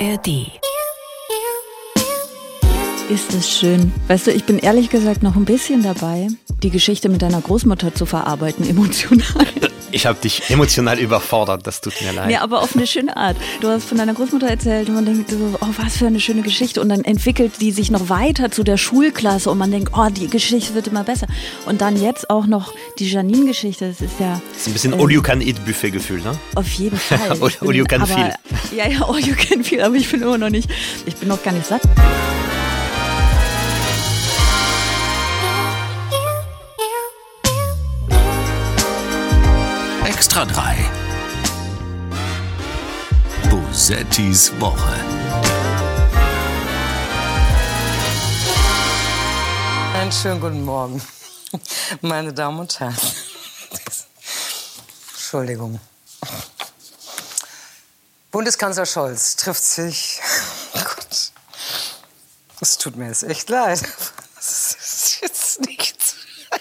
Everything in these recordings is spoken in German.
ARD. Ist es schön. Weißt du, ich bin ehrlich gesagt noch ein bisschen dabei, die Geschichte mit deiner Großmutter zu verarbeiten, emotional. Ich habe dich emotional überfordert, das tut mir leid. Ja, aber auf eine schöne Art. Du hast von deiner Großmutter erzählt und man denkt so, oh, was für eine schöne Geschichte. Und dann entwickelt die sich noch weiter zu der Schulklasse und man denkt, oh, die Geschichte wird immer besser. Und dann jetzt auch noch die Janine-Geschichte, das ist ja... Das ist ein bisschen All-You-Can-Eat-Buffet-Gefühl, ne? Auf jeden Fall. All-You-Can-Feel. Ja, All-You-Can-Feel, aber ich bin immer noch nicht, ich bin noch gar nicht satt. Extra 3. Bosettis Woche. Einen schönen guten Morgen, meine Damen und Herren. Entschuldigung. Bundeskanzler Scholz trifft sich. Oh Gott, es tut mir jetzt echt leid. Das ist jetzt nichts.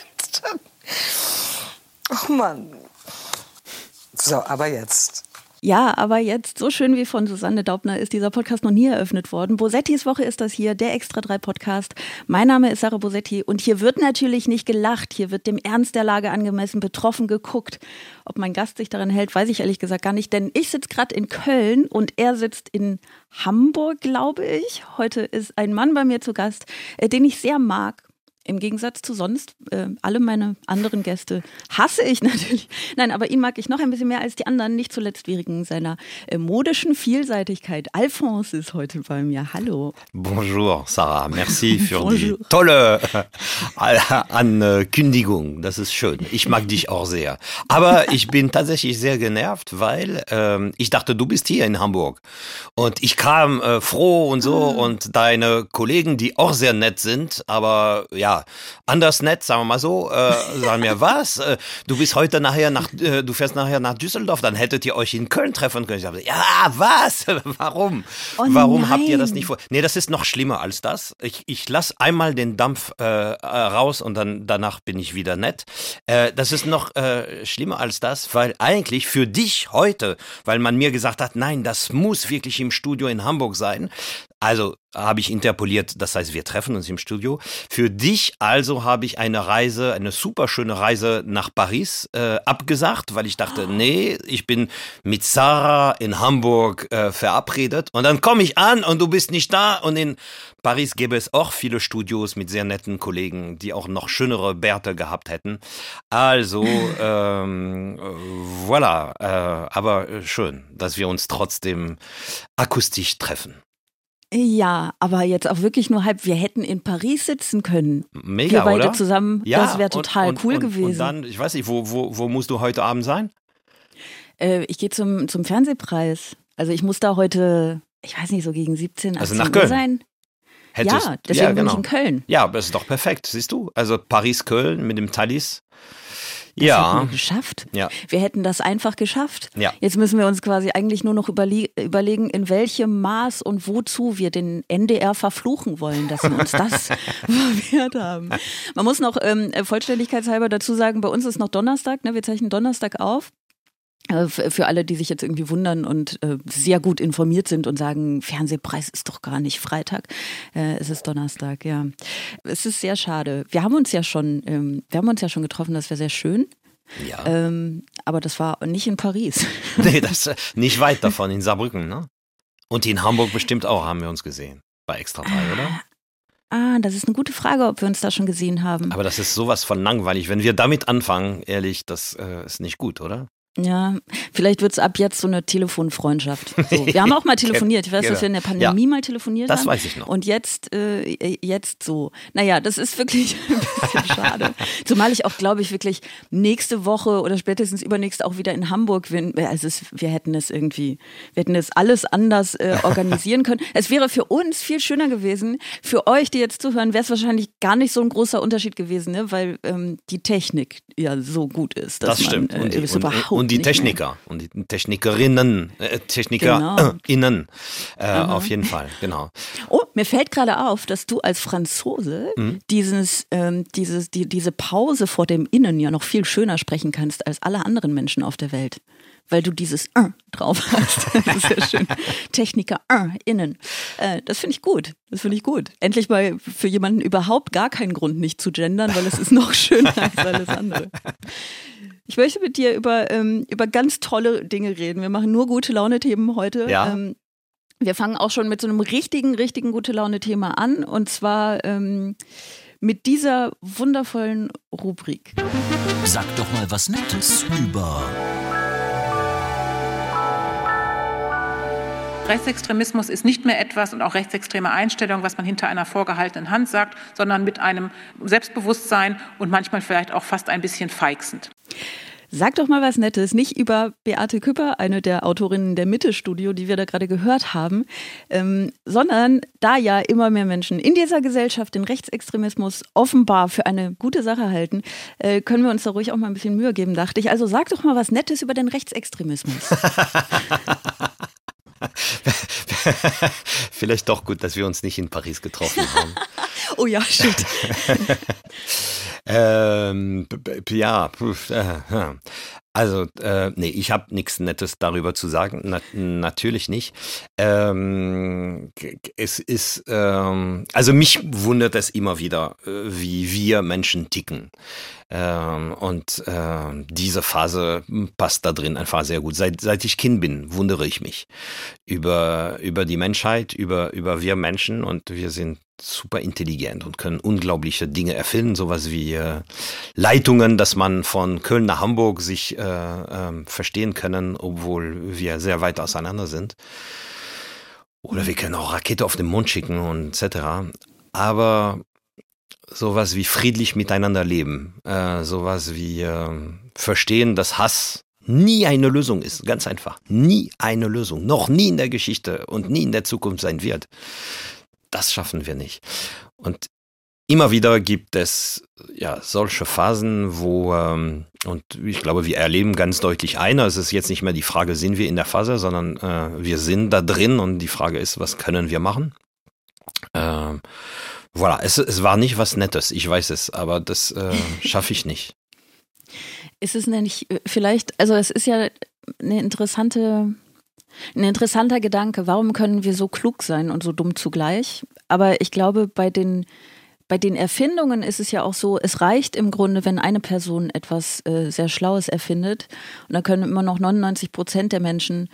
Oh Mann. So, aber jetzt. Ja, aber jetzt, so schön wie von Susanne Daubner ist dieser Podcast noch nie eröffnet worden. Bosettis Woche ist das hier, der Extra 3 Podcast. Mein Name ist Sarah Bosetti und hier wird natürlich nicht gelacht, hier wird dem Ernst der Lage angemessen betroffen geguckt. Ob mein Gast sich daran hält, weiß ich ehrlich gesagt gar nicht, denn ich sitze gerade in Köln und er sitzt in Hamburg, glaube ich. Heute ist ein Mann bei mir zu Gast, den ich sehr mag. Im Gegensatz zu sonst, alle meine anderen Gäste hasse ich natürlich. Nein, aber ihn mag ich noch ein bisschen mehr als die anderen, nicht zuletzt wegen seiner modischen Vielseitigkeit. Alphonse ist heute bei mir. Hallo. Bonjour, Sarah. Merci für die tolle Ankündigung. Das ist schön. Ich mag dich auch sehr. Aber ich bin tatsächlich sehr genervt, weil ich dachte, du bist hier in Hamburg. Und ich kam froh und so und deine Kollegen, die auch sehr nett sind, aber ja, anders nett, sagen wir mal so, sagen mir, was? Du fährst nachher nach Düsseldorf, dann hättet ihr euch in Köln treffen können. Ich dachte, ja, was? Warum? Oh Warum habt ihr das nicht vor? Nee, das ist noch schlimmer als das. Ich lasse einmal den Dampf raus und dann danach bin ich wieder nett. Das ist noch schlimmer als das, weil eigentlich für dich heute, weil man mir gesagt hat, nein, das muss wirklich im Studio in Hamburg sein. Also habe ich interpoliert, das heißt, wir treffen uns im Studio. Für dich also habe ich eine super schöne Reise nach Paris abgesagt, weil ich dachte, nee, ich bin mit Sarah in Hamburg verabredet. Und dann komme ich an und du bist nicht da. Und in Paris gäbe es auch viele Studios mit sehr netten Kollegen, die auch noch schönere Bärte gehabt hätten. Also, voilà. Aber schön, dass wir uns trotzdem akustisch treffen. Ja, aber jetzt auch wirklich nur halb. Wir hätten in Paris sitzen können. Mega, wir beide oder? zusammen, ja, das wäre total cool gewesen. Und dann, ich weiß nicht, wo musst du heute Abend sein? Ich gehe zum Fernsehpreis. Also ich muss da heute, ich weiß nicht, so gegen 17, 18 also nach Köln sein. Hättest, ja, deswegen ja, genau. bin ich in Köln. Ja, das ist doch perfekt, siehst du? Also Paris-Köln mit dem Thalys. Das ja. hätten wir geschafft. Ja. Wir hätten das einfach geschafft. Ja. Jetzt müssen wir uns quasi eigentlich nur noch überlegen, in welchem Maß und wozu wir den NDR verfluchen wollen, dass sie uns das verwehrt haben. Man muss noch vollständigkeitshalber dazu sagen, bei uns ist noch Donnerstag, ne? Wir zeichnen Donnerstag auf. Für alle, die sich jetzt irgendwie wundern und sehr gut informiert sind und sagen, Fernsehpreis ist doch gar nicht Freitag, es ist Donnerstag, ja. Es ist sehr schade. Wir haben uns ja schon getroffen, das wäre sehr schön. Ja. Aber das war nicht in Paris. Nee, das nicht weit davon, in Saarbrücken, ne? Und in Hamburg bestimmt auch, haben wir uns gesehen. Bei Extra 3, oder? Das ist eine gute Frage, ob wir uns da schon gesehen haben. Aber das ist sowas von langweilig. Wenn wir damit anfangen, ehrlich, das ist nicht gut, oder? Ja, vielleicht wird es ab jetzt so eine Telefonfreundschaft. So, wir haben auch mal telefoniert. Ich weiß, dass wir in der Pandemie mal telefoniert haben. Das weiß ich noch. Und jetzt so. Naja, das ist wirklich ein bisschen schade. Zumal ich auch, glaube ich, wirklich nächste Woche oder spätestens übernächste auch wieder in Hamburg bin. Also wir hätten es alles anders organisieren können. Es wäre für uns viel schöner gewesen. Für euch, die jetzt zuhören, wäre es wahrscheinlich gar nicht so ein großer Unterschied gewesen, ne? Weil die Technik ja so gut ist. Dass das stimmt. Man, und die Techniker und die Technikerinnen, TechnikerInnen, auf jeden Fall, genau. Oh, mir fällt gerade auf, dass du als Franzose diese Pause vor dem Innen ja noch viel schöner sprechen kannst als alle anderen Menschen auf der Welt. weil du dieses drauf hast. Das ist ja schön. TechnikerInnen. Das finde ich gut. Endlich mal für jemanden überhaupt gar keinen Grund, nicht zu gendern, weil es ist noch schöner als alles andere. Ich möchte mit dir über ganz tolle Dinge reden. Wir machen nur gute Laune-Themen heute. Ja. Wir fangen auch schon mit so einem richtigen gute Laune-Thema an. Und zwar mit dieser wundervollen Rubrik. Sag doch mal was Nettes über Rechtsextremismus ist nicht mehr etwas und auch rechtsextreme Einstellungen, was man hinter einer vorgehaltenen Hand sagt, sondern mit einem Selbstbewusstsein und manchmal vielleicht auch fast ein bisschen feixend. Sag doch mal was Nettes, nicht über Beate Küpper, eine der Autorinnen der Mitte-Studio, die wir da gerade gehört haben, sondern da ja immer mehr Menschen in dieser Gesellschaft den Rechtsextremismus offenbar für eine gute Sache halten, können wir uns da ruhig auch mal ein bisschen Mühe geben, dachte ich. Also sag doch mal was Nettes über den Rechtsextremismus. Vielleicht doch gut, dass wir uns nicht in Paris getroffen haben. Oh ja, shit. Also, nee, ich habe nichts Nettes darüber zu sagen, natürlich nicht. Es ist, also mich wundert es immer wieder, wie wir Menschen ticken. Und diese Phase passt da drin einfach sehr gut. Seit ich Kind bin, wundere ich mich über die Menschheit, über wir Menschen, und wir sind super intelligent und können unglaubliche Dinge erfinden, sowas wie Leitungen, dass man von Köln nach Hamburg sich verstehen können, obwohl wir sehr weit auseinander sind. Oder wir können auch Rakete auf den Mond schicken und etc. Aber sowas wie friedlich miteinander leben, sowas wie verstehen, dass Hass nie eine Lösung ist, ganz einfach. Nie eine Lösung, noch nie in der Geschichte und nie in der Zukunft sein wird. Das schaffen wir nicht. Und immer wieder gibt es ja solche Phasen, wo, und ich glaube, wir erleben ganz deutlich eine, es ist jetzt nicht mehr die Frage, sind wir in der Phase, sondern wir sind da drin, und die Frage ist, was können wir machen? Voilà, es war nicht was Nettes, ich weiß es, aber das schaffe ich nicht. Ist es denn nicht vielleicht, also es ist ja ein interessanter Gedanke, warum können wir so klug sein und so dumm zugleich? Aber ich glaube, bei den Erfindungen ist es ja auch so, es reicht im Grunde, wenn eine Person etwas sehr Schlaues erfindet, und da können immer noch 99% der Menschen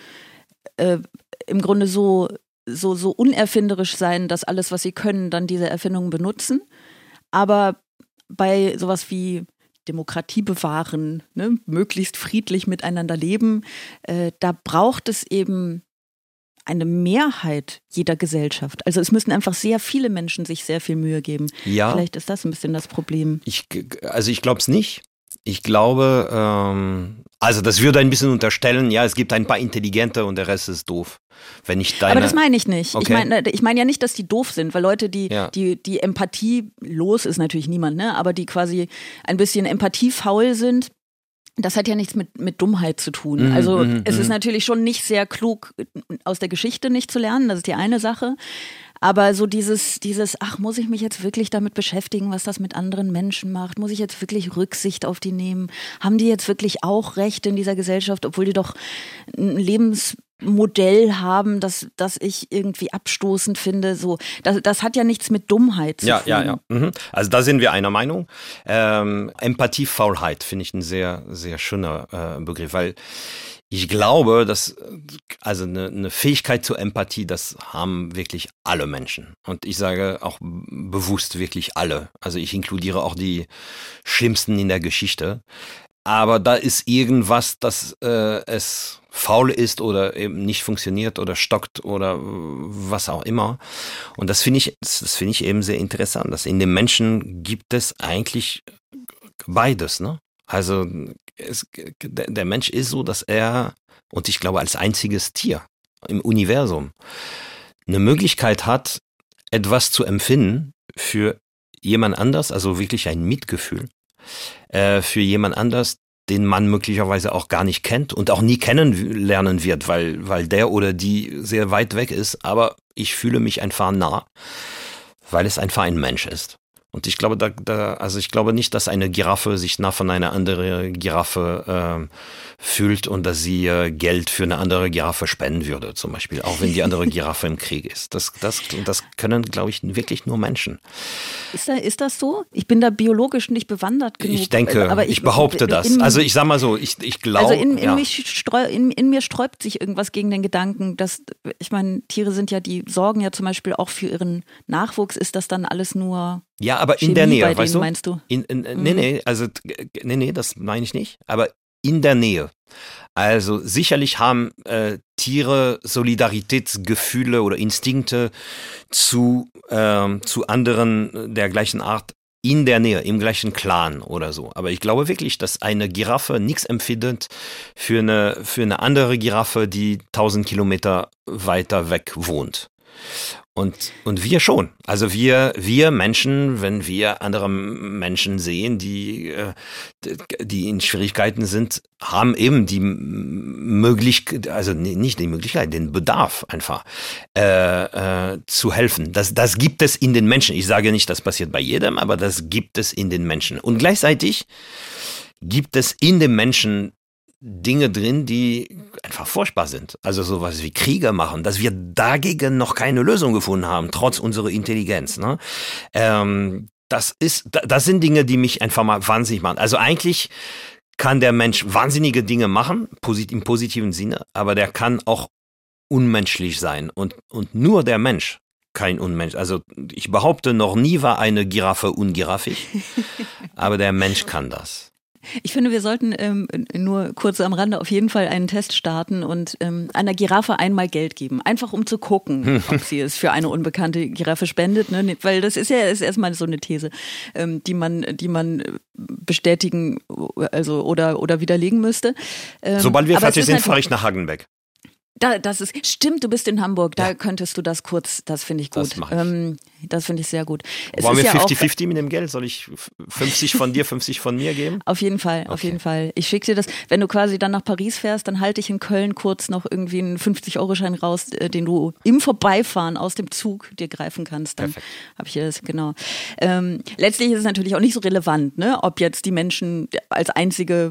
im Grunde so unerfinderisch sein, dass alles, was sie können, dann diese Erfindungen benutzen. Aber bei sowas wie Demokratie bewahren, ne, möglichst friedlich miteinander leben, da braucht es eben eine Mehrheit jeder Gesellschaft. Also es müssen einfach sehr viele Menschen sich sehr viel Mühe geben. Ja. Vielleicht ist das ein bisschen das Problem. Ich glaube es nicht. Ich glaube, also das würde ein bisschen unterstellen, ja, es gibt ein paar Intelligente und der Rest ist doof. Aber das meine ich nicht. Okay. Ich meine ja nicht, dass die doof sind, weil Leute, die Empathie los ist natürlich niemand, ne? Aber die quasi ein bisschen empathiefaul sind, das hat ja nichts mit Dummheit zu tun. Also es ist natürlich schon nicht sehr klug, aus der Geschichte nicht zu lernen, das ist die eine Sache. Aber so dieses, ach, muss ich mich jetzt wirklich damit beschäftigen, was das mit anderen Menschen macht? Muss ich jetzt wirklich Rücksicht auf die nehmen? Haben die jetzt wirklich auch Recht in dieser Gesellschaft, obwohl die doch ein Lebensmodell haben, das ich irgendwie abstoßend finde? So, das hat ja nichts mit Dummheit zu tun. Ja. Mhm. Also da sind wir einer Meinung. Empathiefaulheit finde ich ein sehr, sehr schöner Begriff, weil ich glaube, dass also eine Fähigkeit zur Empathie, das haben wirklich alle Menschen. Und ich sage auch bewusst wirklich alle. Also ich inkludiere auch die Schlimmsten in der Geschichte. Aber da ist irgendwas, dass es faul ist oder eben nicht funktioniert oder stockt oder was auch immer. Und das finde ich eben sehr interessant, dass in den Menschen gibt es eigentlich beides, ne? Also der Mensch ist so, dass er, und ich glaube als einziges Tier im Universum, eine Möglichkeit hat, etwas zu empfinden für jemand anders, also wirklich ein Mitgefühl, für jemand anders, den man möglicherweise auch gar nicht kennt und auch nie kennenlernen wird, weil der oder die sehr weit weg ist, aber ich fühle mich einfach nah, weil es einfach ein Mensch ist. Und ich glaube, ich glaube nicht, dass eine Giraffe sich nah von einer anderen Giraffe fühlt und dass sie Geld für eine andere Giraffe spenden würde, zum Beispiel, auch wenn die andere Giraffe im Krieg ist. Das können, glaube ich, wirklich nur Menschen. Ist das so? Ich bin da biologisch nicht bewandert genug. Ich denke, aber ich behaupte das. Also ich sag mal so, ich glaube. Also in mir sträubt sich irgendwas gegen den Gedanken, dass, ich meine, Tiere sorgen ja zum Beispiel auch für ihren Nachwuchs. Ist das dann alles nur ja, aber Chemie in der Nähe, bei denen, weißt du? Meinst du? Nee, das meine ich nicht. Aber in der Nähe. Also sicherlich haben Tiere Solidaritätsgefühle oder Instinkte zu anderen der gleichen Art in der Nähe, im gleichen Clan oder so. Aber ich glaube wirklich, dass eine Giraffe nichts empfindet für eine andere Giraffe, die 1000 Kilometer weiter weg wohnt. Und wir schon. Also wir Menschen, wenn wir andere Menschen sehen, die in Schwierigkeiten sind, haben eben die Möglichkeit, also nicht die Möglichkeit, den Bedarf einfach zu helfen. Das gibt es in den Menschen. Ich sage nicht, das passiert bei jedem, aber das gibt es in den Menschen. Und gleichzeitig gibt es in den Menschen Dinge drin, die einfach furchtbar sind. Also sowas wie Kriege machen, dass wir dagegen noch keine Lösung gefunden haben, trotz unserer Intelligenz. Ne? Das sind Dinge, die mich einfach mal wahnsinnig machen. Also eigentlich kann der Mensch wahnsinnige Dinge machen, im positiven Sinne, aber der kann auch unmenschlich sein. Und nur der Mensch kein Unmensch. Also ich behaupte, noch nie war eine Giraffe ungiraffig, aber der Mensch kann das. Ich finde, wir sollten nur kurz am Rande auf jeden Fall einen Test starten und einer Giraffe einmal Geld geben. Einfach um zu gucken, ob sie es für eine unbekannte Giraffe spendet. Ne? Weil das ist erstmal so eine These, die man bestätigen oder widerlegen müsste. Sobald wir fertig sind, fahre ich nach Hagenbeck. Stimmt, du bist in Hamburg, da könntest du das kurz, das finde ich gut. Das finde ich sehr gut. Wollen wir 50-50 mit dem Geld? Soll ich 50 von dir, 50 von mir geben? Auf jeden Fall, okay. Auf jeden Fall. Ich schicke dir das, wenn du quasi dann nach Paris fährst, dann halte ich in Köln kurz noch irgendwie einen 50-Euro-Schein raus, den du im Vorbeifahren aus dem Zug dir greifen kannst. Dann habe ich dir das, genau. Letztlich ist es natürlich auch nicht so relevant, ne, ob jetzt die Menschen als einzige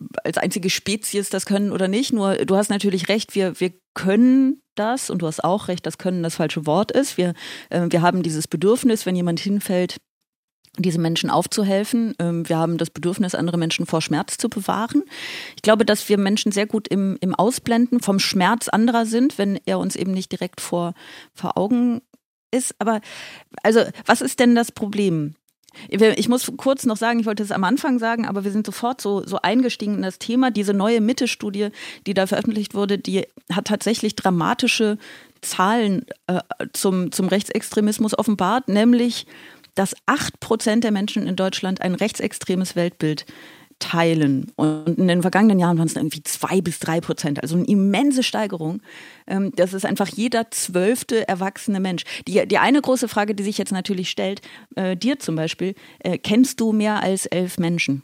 Spezies das können oder nicht. Nur du hast natürlich recht, wir können das, und du hast auch recht, dass Können das falsche Wort ist. Wir haben dieses Bedürfnis, wenn jemand hinfällt, diese Menschen aufzuhelfen. Wir haben das Bedürfnis, andere Menschen vor Schmerz zu bewahren. Ich glaube, dass wir Menschen sehr gut im Ausblenden vom Schmerz anderer sind, wenn er uns eben nicht direkt vor Augen ist. Aber also, was ist denn das Problem? Ich muss kurz noch sagen, ich wollte es am Anfang sagen, aber wir sind sofort so eingestiegen in das Thema. Diese neue Mitte-Studie, die da veröffentlicht wurde, die hat tatsächlich dramatische Zahlen zum Rechtsextremismus offenbart, nämlich, dass 8% der Menschen in Deutschland ein rechtsextremes Weltbild teilen. Und in den vergangenen Jahren waren es irgendwie 2-3%, also eine immense Steigerung. Das ist einfach jeder 12. erwachsene Mensch. Die eine große Frage, die sich jetzt natürlich stellt, dir zum Beispiel, kennst du mehr als 11 Menschen?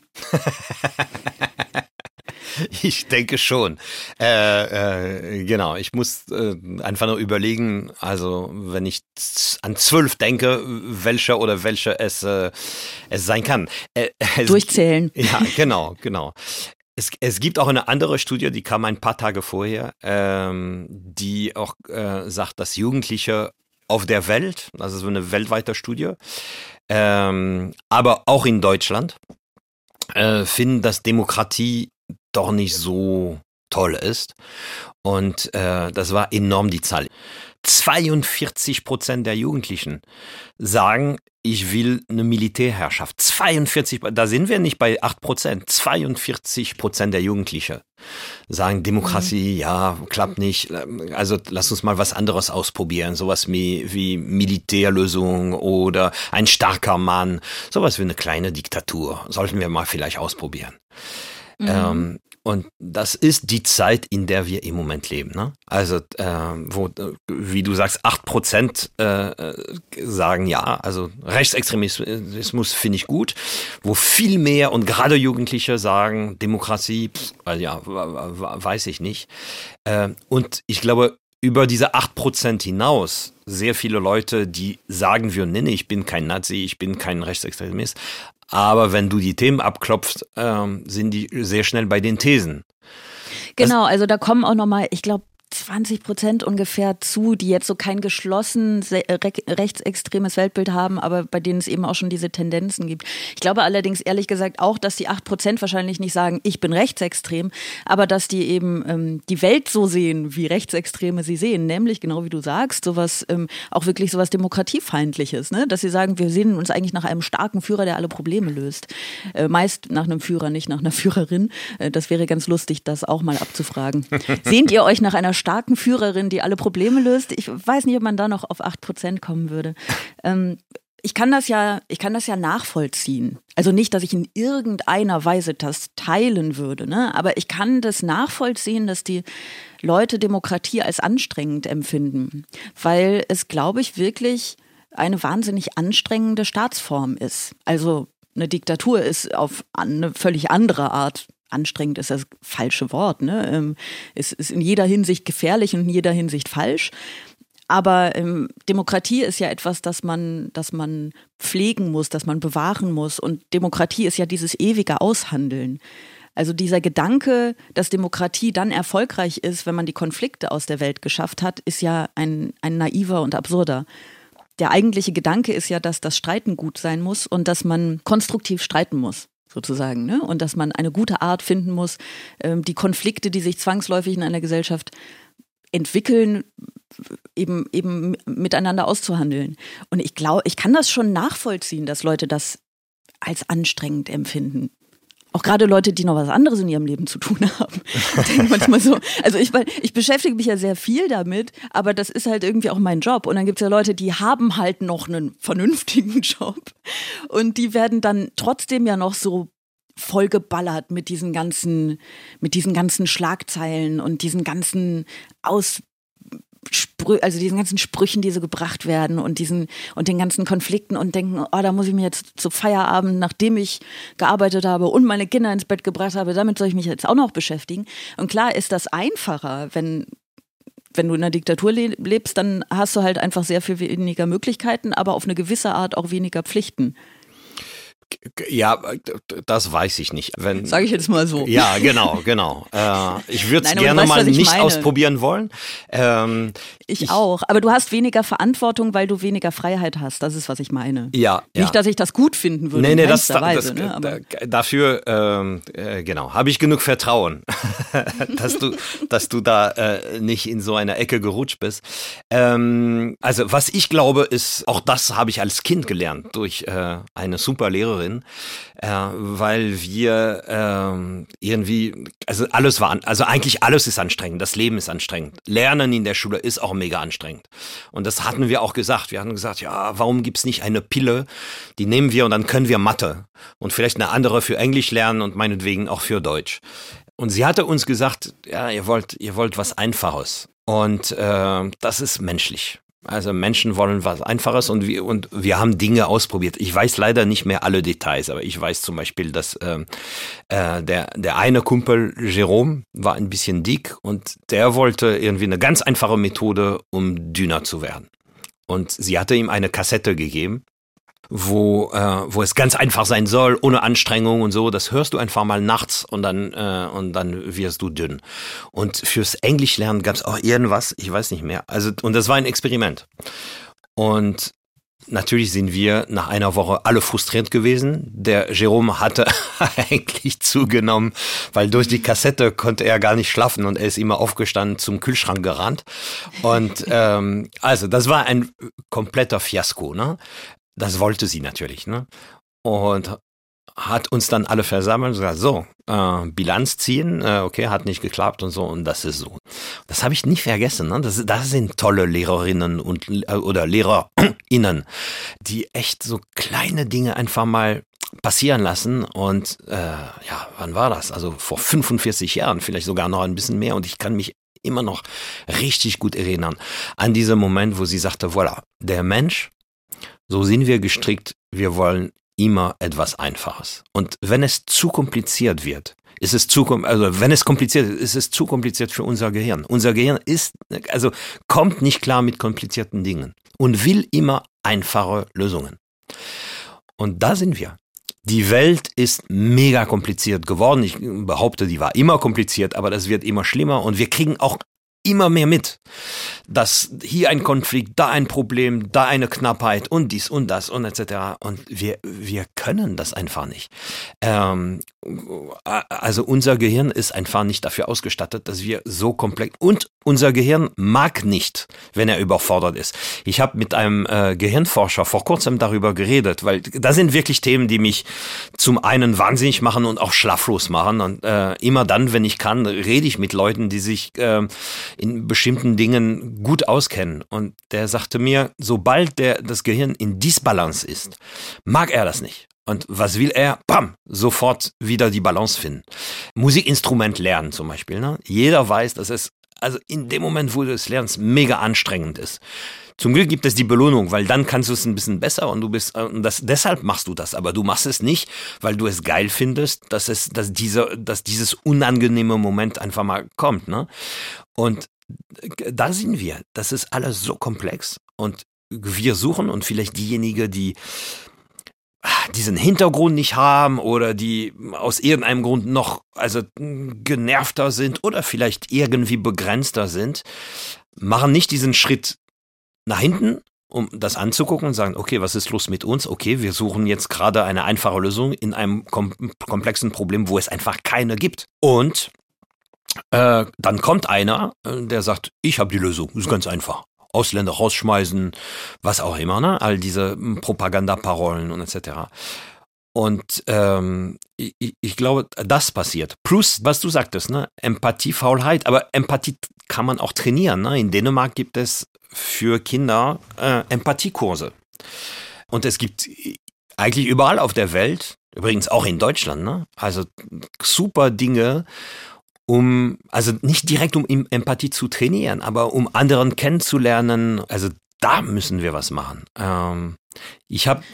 Ich denke schon. Genau, ich muss einfach nur überlegen, also wenn ich an 12 denke, welche es sein kann. Durchzählen. Ja, genau. Es gibt auch eine andere Studie, die kam ein paar Tage vorher, die auch sagt, dass Jugendliche auf der Welt, also so eine weltweite Studie, aber auch in Deutschland, finden, dass Demokratie doch nicht so toll ist. Und das war enorm die Zahl. 42% der Jugendlichen sagen, ich will eine Militärherrschaft. 42%, da sind wir nicht bei 8%. 42% der Jugendlichen sagen, Demokratie, ja, klappt nicht. Also lass uns mal was anderes ausprobieren. Sowas wie Militärlösung oder ein starker Mann. Sowas wie eine kleine Diktatur. Sollten wir mal vielleicht ausprobieren. Und das ist die Zeit, in der wir im Moment leben. Ne? Also, wo, wie du sagst, 8% sagen ja, also Rechtsextremismus finde ich gut, wo viel mehr und gerade Jugendliche sagen, Demokratie, ja, weiß ich nicht. Und ich glaube, über diese 8% hinaus sehr viele Leute, die sagen würden, nee, ich bin kein Nazi, ich bin kein Rechtsextremist. Aber wenn du die Themen abklopfst, sind die sehr schnell bei den Thesen. Genau, also da kommen auch nochmal, ich glaube, 20% ungefähr zu, die jetzt so kein geschlossen rechtsextremes Weltbild haben, aber bei denen es eben auch schon diese Tendenzen gibt. Ich glaube allerdings ehrlich gesagt auch, dass die 8% wahrscheinlich nicht sagen, ich bin rechtsextrem, aber dass die eben die Welt so sehen, wie Rechtsextreme sie sehen, nämlich genau wie du sagst, sowas auch wirklich sowas Demokratiefeindliches, ne? Dass sie sagen, wir sehen uns eigentlich nach einem starken Führer, der alle Probleme löst. Meist nach einem Führer, nicht nach einer Führerin. Das wäre ganz lustig, das auch mal abzufragen. Sehnt ihr euch nach einer starken Führerin, die alle Probleme löst? Ich weiß nicht, ob man da noch auf 8% kommen würde. Ich kann das ja nachvollziehen. Also nicht, dass ich in irgendeiner Weise das teilen würde, ne? Aber ich kann das nachvollziehen, dass die Leute Demokratie als anstrengend empfinden. Weil es, glaube ich, wirklich eine wahnsinnig anstrengende Staatsform ist. Also eine Diktatur ist auf eine völlig andere Art. Anstrengend ist das falsche Wort, ne? Es ist in jeder Hinsicht gefährlich und in jeder Hinsicht falsch. Aber Demokratie ist ja etwas, das man pflegen muss, das man bewahren muss. Und Demokratie ist ja dieses ewige Aushandeln. Also dieser Gedanke, dass Demokratie dann erfolgreich ist, wenn man die Konflikte aus der Welt geschafft hat, ist ja ein naiver und absurder. Der eigentliche Gedanke ist ja, dass das Streiten gut sein muss und dass man konstruktiv streiten muss. Sozusagen, ne? Und dass man eine gute Art finden muss, die Konflikte, die sich zwangsläufig in einer Gesellschaft entwickeln, eben miteinander auszuhandeln. Und ich glaube, ich kann das schon nachvollziehen, dass Leute das als anstrengend empfinden. Auch gerade Leute, die noch was anderes in ihrem Leben zu tun haben. Ich denke manchmal so, also ich beschäftige mich ja sehr viel damit, aber das ist halt irgendwie auch mein Job. Und dann gibt es ja Leute, die haben halt noch einen vernünftigen Job und die werden dann trotzdem ja noch so vollgeballert mit diesen ganzen Schlagzeilen und diesen ganzen diesen ganzen Sprüchen, die so gebracht werden und den ganzen Konflikten und denken, da muss ich mir jetzt zu Feierabend, nachdem ich gearbeitet habe und meine Kinder ins Bett gebracht habe, damit soll ich mich jetzt auch noch beschäftigen. Und klar ist das einfacher, wenn du in einer Diktatur lebst, dann hast du halt einfach sehr viel weniger Möglichkeiten, aber auf eine gewisse Art auch weniger Pflichten. Ja, das weiß ich nicht. Sage ich jetzt mal so. Ja, genau. Ich würde es gerne mal nicht ausprobieren wollen. Ich auch. Aber du hast weniger Verantwortung, weil du weniger Freiheit hast. Das ist, was ich meine. Ja. Nicht, dass ich das gut finden würde. Nee, dafür habe ich genug Vertrauen, dass du da nicht in so einer Ecke gerutscht bist. Also was ich glaube ist, auch das habe ich als Kind gelernt durch eine super Lehrerin, weil wir irgendwie, eigentlich alles ist anstrengend, das Leben ist anstrengend. Lernen in der Schule ist auch mega anstrengend. Und das hatten wir auch gesagt. Wir hatten gesagt, ja, warum gibt's nicht eine Pille, die nehmen wir und dann können wir Mathe und vielleicht eine andere für Englisch lernen und meinetwegen auch für Deutsch. Und sie hatte uns gesagt, ja, ihr wollt was Einfaches. Und das ist menschlich. Also Menschen wollen was Einfaches und wir haben Dinge ausprobiert. Ich weiß leider nicht mehr alle Details, aber ich weiß zum Beispiel, dass der eine Kumpel, Jerome, war ein bisschen dick und der wollte irgendwie eine ganz einfache Methode, um dünner zu werden. Und sie hatte ihm eine Kassette gegeben, wo es ganz einfach sein soll, ohne Anstrengung und so. Das hörst du einfach mal nachts und dann wirst du dünn. Und fürs Englischlernen gab es auch irgendwas, ich weiß nicht mehr. Und das war ein Experiment. Und natürlich sind wir nach einer Woche alle frustriert gewesen. Der Jerome hatte eigentlich zugenommen, weil durch die Kassette konnte er gar nicht schlafen und er ist immer aufgestanden, zum Kühlschrank gerannt. Und also das war ein kompletter Fiasko, ne? Das wollte sie natürlich, ne? Und hat uns dann alle versammelt und gesagt, so, Bilanz ziehen, okay, hat nicht geklappt und so, und das ist so. Das habe ich nicht vergessen, ne? Das sind tolle Lehrerinnen oder LehrerInnen, die echt so kleine Dinge einfach mal passieren lassen und wann war das? Also vor 45 Jahren, vielleicht sogar noch ein bisschen mehr, und ich kann mich immer noch richtig gut erinnern an diesen Moment, wo sie sagte, voilà, der Mensch, so sind wir gestrickt, wir wollen immer etwas Einfaches. Und wenn es zu kompliziert wird, wenn es kompliziert ist, ist es zu kompliziert für unser Gehirn. Unser Gehirn kommt nicht klar mit komplizierten Dingen und will immer einfache Lösungen. Und da sind wir. Die Welt ist mega kompliziert geworden. Ich behaupte, die war immer kompliziert, aber das wird immer schlimmer und wir kriegen auch immer mehr mit, dass hier ein Konflikt, da ein Problem, da eine Knappheit und dies und das und etc. Und wir können das einfach nicht. Also unser Gehirn ist einfach nicht dafür ausgestattet, dass wir so komplex, und unser Gehirn mag nicht, wenn er überfordert ist. Ich habe mit einem Gehirnforscher vor kurzem darüber geredet, weil da sind wirklich Themen, die mich zum einen wahnsinnig machen und auch schlaflos machen. Und immer dann, wenn ich kann, rede ich mit Leuten, die sich in bestimmten Dingen gut auskennen. Und der sagte mir, sobald das Gehirn in Disbalance ist, mag er das nicht. Und was will er? Bam! Sofort wieder die Balance finden. Musikinstrument lernen zum Beispiel. Ne? Jeder weiß, dass es also in dem Moment, wo du es lernst, mega anstrengend ist. Zum Glück gibt es die Belohnung, weil dann kannst du es ein bisschen besser und deshalb machst du das. Aber du machst es nicht, weil du es geil findest, dass dieses unangenehme Moment einfach mal kommt. Ne? Und da sind wir. Das ist alles so komplex und wir suchen, und vielleicht diejenigen, die diesen Hintergrund nicht haben oder die aus irgendeinem Grund noch genervter sind oder vielleicht irgendwie begrenzter sind, machen nicht diesen Schritt nach hinten, um das anzugucken und sagen, okay, was ist los mit uns? Okay, wir suchen jetzt gerade eine einfache Lösung in einem komplexen Problem, wo es einfach keine gibt. Und dann kommt einer, der sagt, ich habe die Lösung, ist ganz einfach. Ausländer rausschmeißen, was auch immer, ne? All diese Propagandaparolen und etc. Und ich glaube, das passiert. Plus, was du sagtest, ne? Empathiefaulheit, aber Empathie kann man auch trainieren. Ne? In Dänemark gibt es für Kinder Empathiekurse. Und es gibt eigentlich überall auf der Welt, übrigens auch in Deutschland, ne? Also super Dinge, also nicht direkt um Empathie zu trainieren, aber um anderen kennenzulernen. Also da müssen wir was machen. Ich habe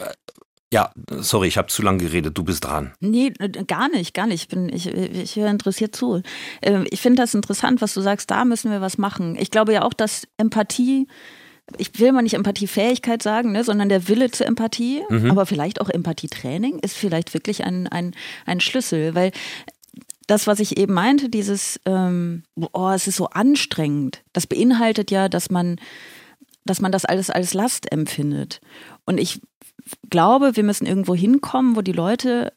zu lange geredet, du bist dran. Nee, gar nicht. Ich höre interessiert zu. Ich finde das interessant, was du sagst, da müssen wir was machen. Ich glaube ja auch, dass Empathie, ich will mal nicht Empathiefähigkeit sagen, ne, sondern der Wille zur Empathie, aber vielleicht auch Empathietraining ist vielleicht wirklich ein Schlüssel, weil das, was ich eben meinte, dieses, es ist so anstrengend, das beinhaltet ja, dass man das alles als Last empfindet. Und ich glaube, wir müssen irgendwo hinkommen, wo die Leute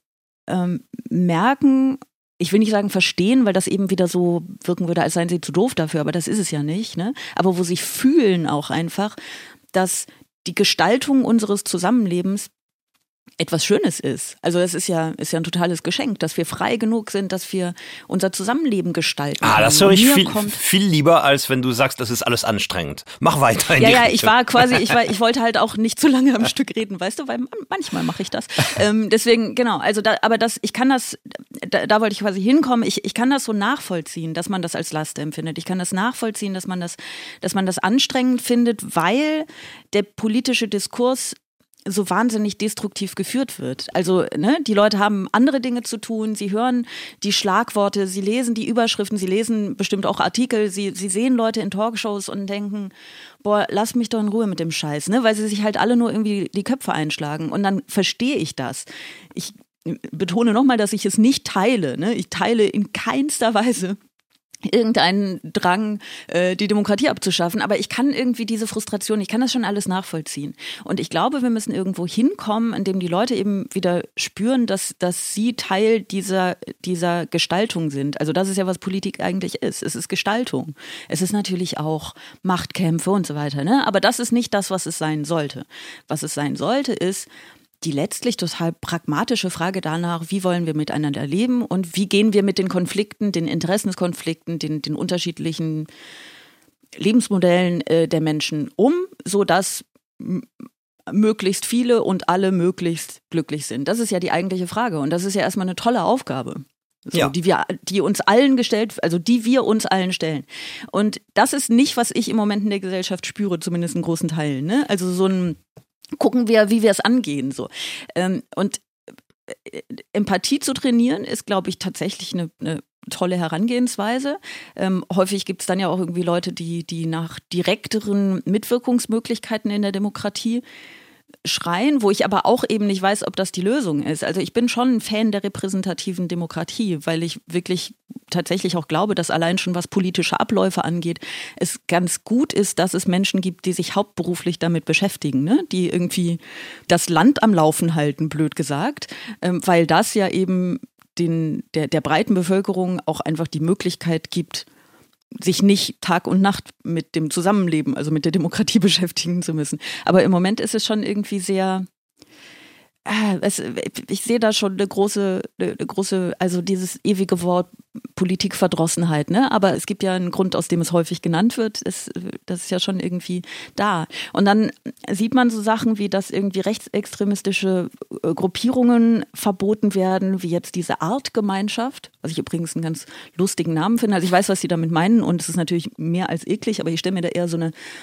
merken, ich will nicht sagen verstehen, weil das eben wieder so wirken würde, als seien sie zu doof dafür, aber das ist es ja nicht, ne? Aber wo sie fühlen auch einfach, dass die Gestaltung unseres Zusammenlebens etwas Schönes ist. Also es ist ja ein totales Geschenk, dass wir frei genug sind, dass wir unser Zusammenleben gestalten. Das höre ich viel lieber, als wenn du sagst, das ist alles anstrengend. Mach weiter. Ich wollte halt auch nicht zu lange am Stück reden, weißt du, weil manchmal mache ich das. Deswegen, genau, also da wollte ich quasi hinkommen. Ich kann das so nachvollziehen, dass man das als Last empfindet. Ich kann das nachvollziehen, dass man das anstrengend findet, weil der politische Diskurs so wahnsinnig destruktiv geführt wird. Also, ne, die Leute haben andere Dinge zu tun, sie hören die Schlagworte, sie lesen die Überschriften, sie lesen bestimmt auch Artikel, sie sehen Leute in Talkshows und denken, boah, lass mich doch in Ruhe mit dem Scheiß, ne, weil sie sich halt alle nur irgendwie die Köpfe einschlagen. Und dann verstehe ich das. Ich betone nochmal, dass ich es nicht teile, ne, ich teile in keinster Weise irgendeinen Drang, die Demokratie abzuschaffen. Aber ich kann irgendwie diese Frustration, ich kann das schon alles nachvollziehen. Und ich glaube, wir müssen irgendwo hinkommen, in dem die Leute eben wieder spüren, dass sie Teil dieser Gestaltung sind. Also das ist ja, was Politik eigentlich ist. Es ist Gestaltung. Es ist natürlich auch Machtkämpfe und so weiter, ne? Aber das ist nicht das, was es sein sollte. Was es sein sollte, ist die letztlich total pragmatische Frage danach, wie wollen wir miteinander leben und wie gehen wir mit den Konflikten, den Interessenskonflikten, den unterschiedlichen Lebensmodellen der Menschen um, sodass möglichst viele und alle möglichst glücklich sind. Das ist ja die eigentliche Frage und das ist ja erstmal eine tolle Aufgabe. So, ja. Die wir uns allen stellen. Und das ist nicht, was ich im Moment in der Gesellschaft spüre, zumindest in großen Teilen, ne? Also so ein gucken wir, wie wir es angehen. So. Und Empathie zu trainieren ist, glaube ich, tatsächlich eine tolle Herangehensweise. Häufig gibt es dann ja auch irgendwie Leute, die nach direkteren Mitwirkungsmöglichkeiten in der Demokratie schreien, wo ich aber auch eben nicht weiß, ob das die Lösung ist. Also ich bin schon ein Fan der repräsentativen Demokratie, weil ich wirklich tatsächlich auch glaube, dass allein schon was politische Abläufe angeht, es ganz gut ist, dass es Menschen gibt, die sich hauptberuflich damit beschäftigen, ne? Die irgendwie das Land am Laufen halten, blöd gesagt, weil das ja eben der breiten Bevölkerung auch einfach die Möglichkeit gibt, sich nicht Tag und Nacht mit dem Zusammenleben, also mit der Demokratie beschäftigen zu müssen. Aber im Moment ist es schon irgendwie sehr, ich sehe da schon eine große, also dieses ewige Wort Politikverdrossenheit, ne? Aber es gibt ja einen Grund, aus dem es häufig genannt wird. Das ist ja schon irgendwie da. Und dann sieht man so Sachen wie, dass irgendwie rechtsextremistische Gruppierungen verboten werden, wie jetzt diese Artgemeinschaft, was ich übrigens einen ganz lustigen Namen finde. Also ich weiß, was sie damit meinen und es ist natürlich mehr als eklig, aber ich stelle mir da eher so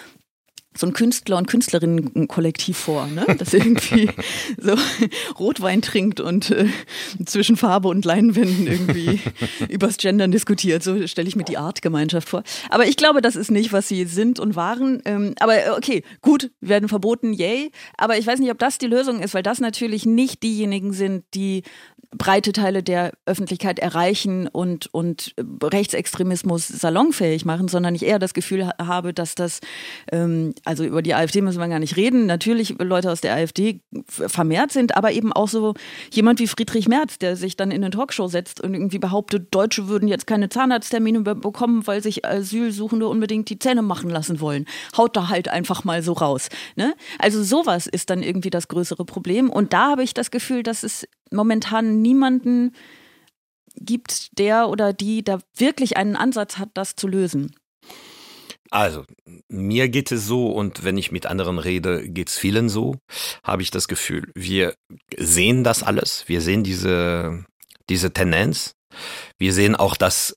ein Künstler- und Künstlerinnen-Kollektiv vor, ne? Das irgendwie so Rotwein trinkt und zwischen Farbe und Leinwänden irgendwie übers Gendern diskutiert. So stelle ich mir die Artgemeinschaft vor. Aber ich glaube, das ist nicht, was sie sind und waren. Aber okay, gut, werden verboten, yay. Aber ich weiß nicht, ob das die Lösung ist, weil das natürlich nicht diejenigen sind, die breite Teile der Öffentlichkeit erreichen und Rechtsextremismus salonfähig machen, sondern ich eher das Gefühl habe, dass das, also über die AfD müssen wir gar nicht reden, natürlich Leute aus der AfD vermehrt sind, aber eben auch so jemand wie Friedrich Merz, der sich dann in eine Talkshow setzt und irgendwie behauptet, Deutsche würden jetzt keine Zahnarzttermine bekommen, weil sich Asylsuchende unbedingt die Zähne machen lassen wollen. Haut da halt einfach mal so raus. Ne? Also sowas ist dann irgendwie das größere Problem und da habe ich das Gefühl, dass es momentan niemanden gibt, der oder die da wirklich einen Ansatz hat, das zu lösen. Also, mir geht es so und wenn ich mit anderen rede, geht es vielen so, habe ich das Gefühl, wir sehen das alles, wir sehen diese Tendenz, wir sehen auch, dass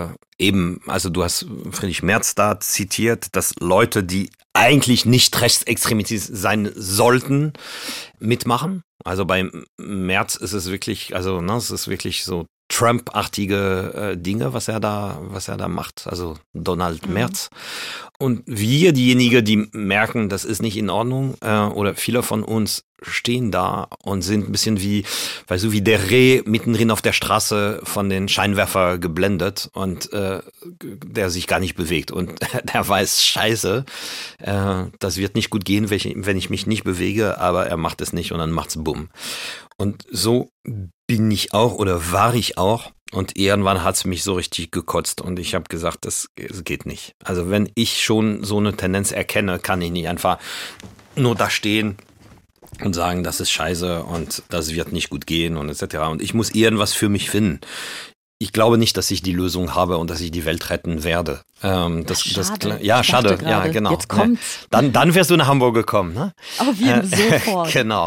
also du hast Friedrich Merz da zitiert, dass Leute, die eigentlich nicht rechtsextremistisch sein sollten, mitmachen. Also bei Merz ist es wirklich, es ist wirklich so Trump-artige Dinge, was er da macht, also Donald Merz. Und wir, diejenigen, die merken, das ist nicht in Ordnung, oder viele von uns stehen da und sind ein bisschen wie der Reh mittendrin auf der Straße von den Scheinwerfer geblendet und der sich gar nicht bewegt und der weiß, scheiße, das wird nicht gut gehen, wenn ich mich nicht bewege, aber er macht es nicht und dann macht's bumm. Und so bin ich auch oder war ich auch und irgendwann hat's mich so richtig gekotzt und ich habe gesagt, das geht nicht. Also wenn ich schon so eine Tendenz erkenne, kann ich nicht einfach nur da stehen und sagen, das ist scheiße und das wird nicht gut gehen und etc. Und ich muss irgendwas für mich finden. Ich glaube nicht, dass ich die Lösung habe und dass ich die Welt retten werde. Schade. Schade. Ja, genau. Jetzt kommt's. Dann wärst du nach Hamburg gekommen, ne? Auf jeden sofort. Genau.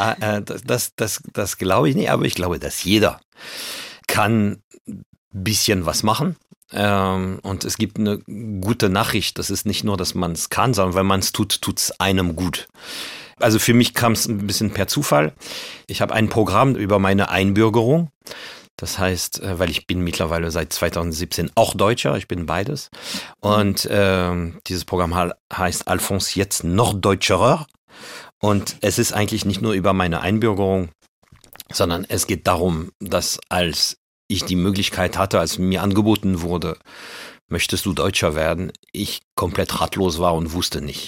Das glaube ich nicht, aber ich glaube, dass jeder kann ein bisschen was machen. Und es gibt eine gute Nachricht. Das ist nicht nur, dass man es kann, sondern wenn man es tut, tut's einem gut. Also für mich kam es ein bisschen per Zufall. Ich habe ein Programm über meine Einbürgerung. Das heißt, weil ich bin mittlerweile seit 2017 auch Deutscher, ich bin beides. Und dieses Programm heißt Alphonse jetzt Norddeutscher. Und es ist eigentlich nicht nur über meine Einbürgerung, sondern es geht darum, dass als ich die Möglichkeit hatte, als mir angeboten wurde, möchtest du Deutscher werden, ich komplett ratlos war und wusste nicht.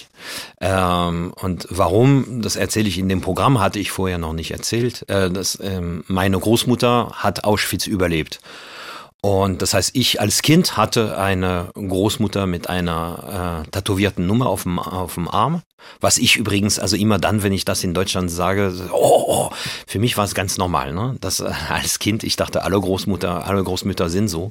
Und warum, das erzähle ich in dem Programm, hatte ich vorher noch nicht erzählt. Meine Großmutter hat Auschwitz überlebt. Und das heißt, ich als Kind hatte eine Großmutter mit einer tätowierten Nummer auf dem Arm. Was ich übrigens, also immer dann, wenn ich das in Deutschland sage, für mich war es ganz normal, ne? Das als Kind, ich dachte, alle Großmütter sind so.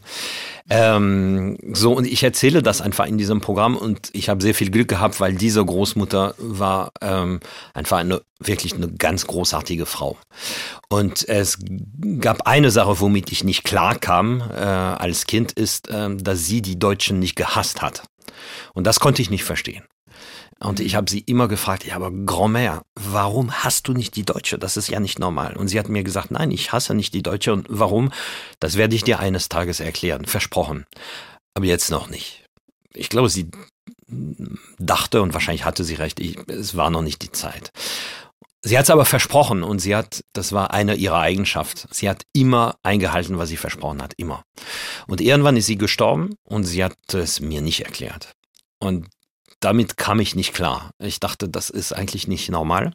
Und ich erzähle das einfach in diesem Programm und ich habe sehr viel Glück gehabt, weil diese Großmutter war einfach wirklich eine ganz großartige Frau. Und es gab eine Sache, womit ich nicht klar kam als Kind, ist, dass sie die Deutschen nicht gehasst hat. Und das konnte ich nicht verstehen. Und ich habe sie immer gefragt, ja, aber Grand-Mère, warum hasst du nicht die Deutsche? Das ist ja nicht normal. Und sie hat mir gesagt, nein, ich hasse nicht die Deutsche. Und warum? Das werde ich dir eines Tages erklären, versprochen. Aber jetzt noch nicht. Ich glaube, sie dachte, und wahrscheinlich hatte sie recht, es war noch nicht die Zeit. Sie hat es aber versprochen und das war eine ihrer Eigenschaften. Sie hat immer eingehalten, was sie versprochen hat, immer. Und irgendwann ist sie gestorben und sie hat es mir nicht erklärt. Und damit kam ich nicht klar. Ich dachte, das ist eigentlich nicht normal.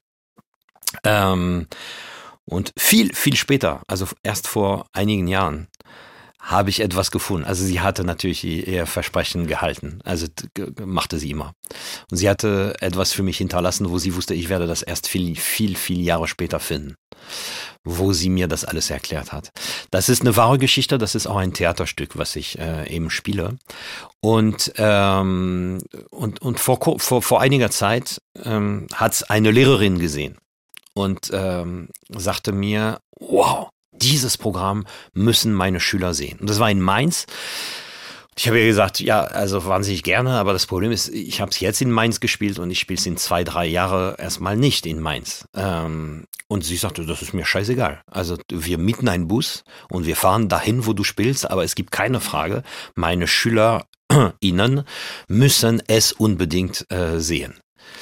Und viel, viel später, also erst vor einigen Jahren, habe ich etwas gefunden. Also sie hatte natürlich ihr Versprechen gehalten. Also machte sie immer. Und sie hatte etwas für mich hinterlassen, wo sie wusste, ich werde das erst viel, viel, viel Jahre später finden. Wo sie mir das alles erklärt hat. Das ist eine wahre Geschichte, das ist auch ein Theaterstück, was ich eben spiele. Und vor einiger Zeit hat es eine Lehrerin gesehen und sagte mir, wow, dieses Programm müssen meine Schüler sehen. Und das war in Mainz. Ich habe ihr gesagt, ja, also wahnsinnig gerne, aber das Problem ist, ich habe es jetzt in Mainz gespielt und ich spiele es in 2-3 Jahre erstmal nicht in Mainz. Und sie sagte, das ist mir scheißegal. Also wir mieten einen Bus und wir fahren dahin, wo du spielst, aber es gibt keine Frage, meine SchülerInnen müssen es unbedingt sehen.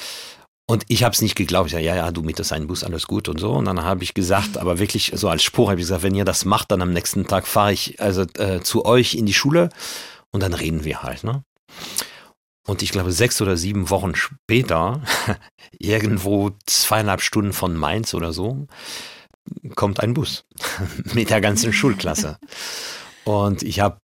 Und ich habe es nicht geglaubt. Ich sage, ja, du mietest einen Bus, alles gut und so. Und dann habe ich gesagt, aber wirklich so als Spruch, habe ich gesagt, wenn ihr das macht, dann am nächsten Tag fahre ich also zu euch in die Schule und dann reden wir halt, ne? Und ich glaube 6 oder 7 Wochen später, irgendwo 2,5 Stunden von Mainz oder so, kommt ein Bus mit der ganzen Schulklasse. Und ich habe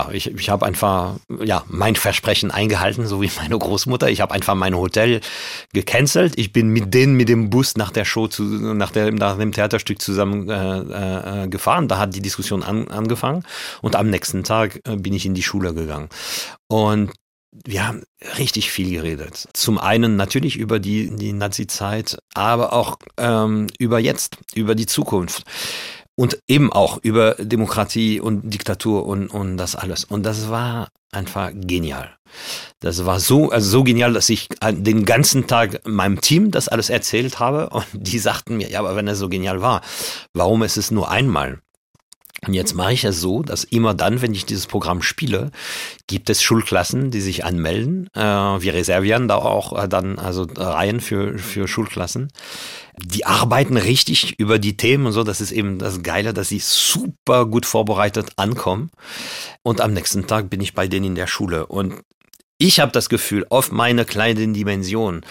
einfach mein Versprechen eingehalten, so wie meine Großmutter. Ich habe einfach mein Hotel gecancelt. Ich bin mit dem Bus nach der Show, nach dem Theaterstück zusammen gefahren. Da hat die Diskussion angefangen. Und am nächsten Tag bin ich in die Schule gegangen. Und wir haben richtig viel geredet. Zum einen natürlich über die Nazi-Zeit, aber auch über die Zukunft. Und eben auch über Demokratie und Diktatur und das alles. Und das war einfach genial. Das war so genial, dass ich den ganzen Tag meinem Team das alles erzählt habe. Und die sagten mir, ja, aber wenn es so genial war, warum ist es nur einmal? Und jetzt mache ich es so, dass immer dann, wenn ich dieses Programm spiele, gibt es Schulklassen, die sich anmelden. Wir reservieren da auch dann also Reihen für Schulklassen. Die arbeiten richtig über die Themen und so. Das ist eben das Geile, dass sie super gut vorbereitet ankommen. Und am nächsten Tag bin ich bei denen in der Schule. Und ich habe das Gefühl, auf meine kleinen Dimensionen,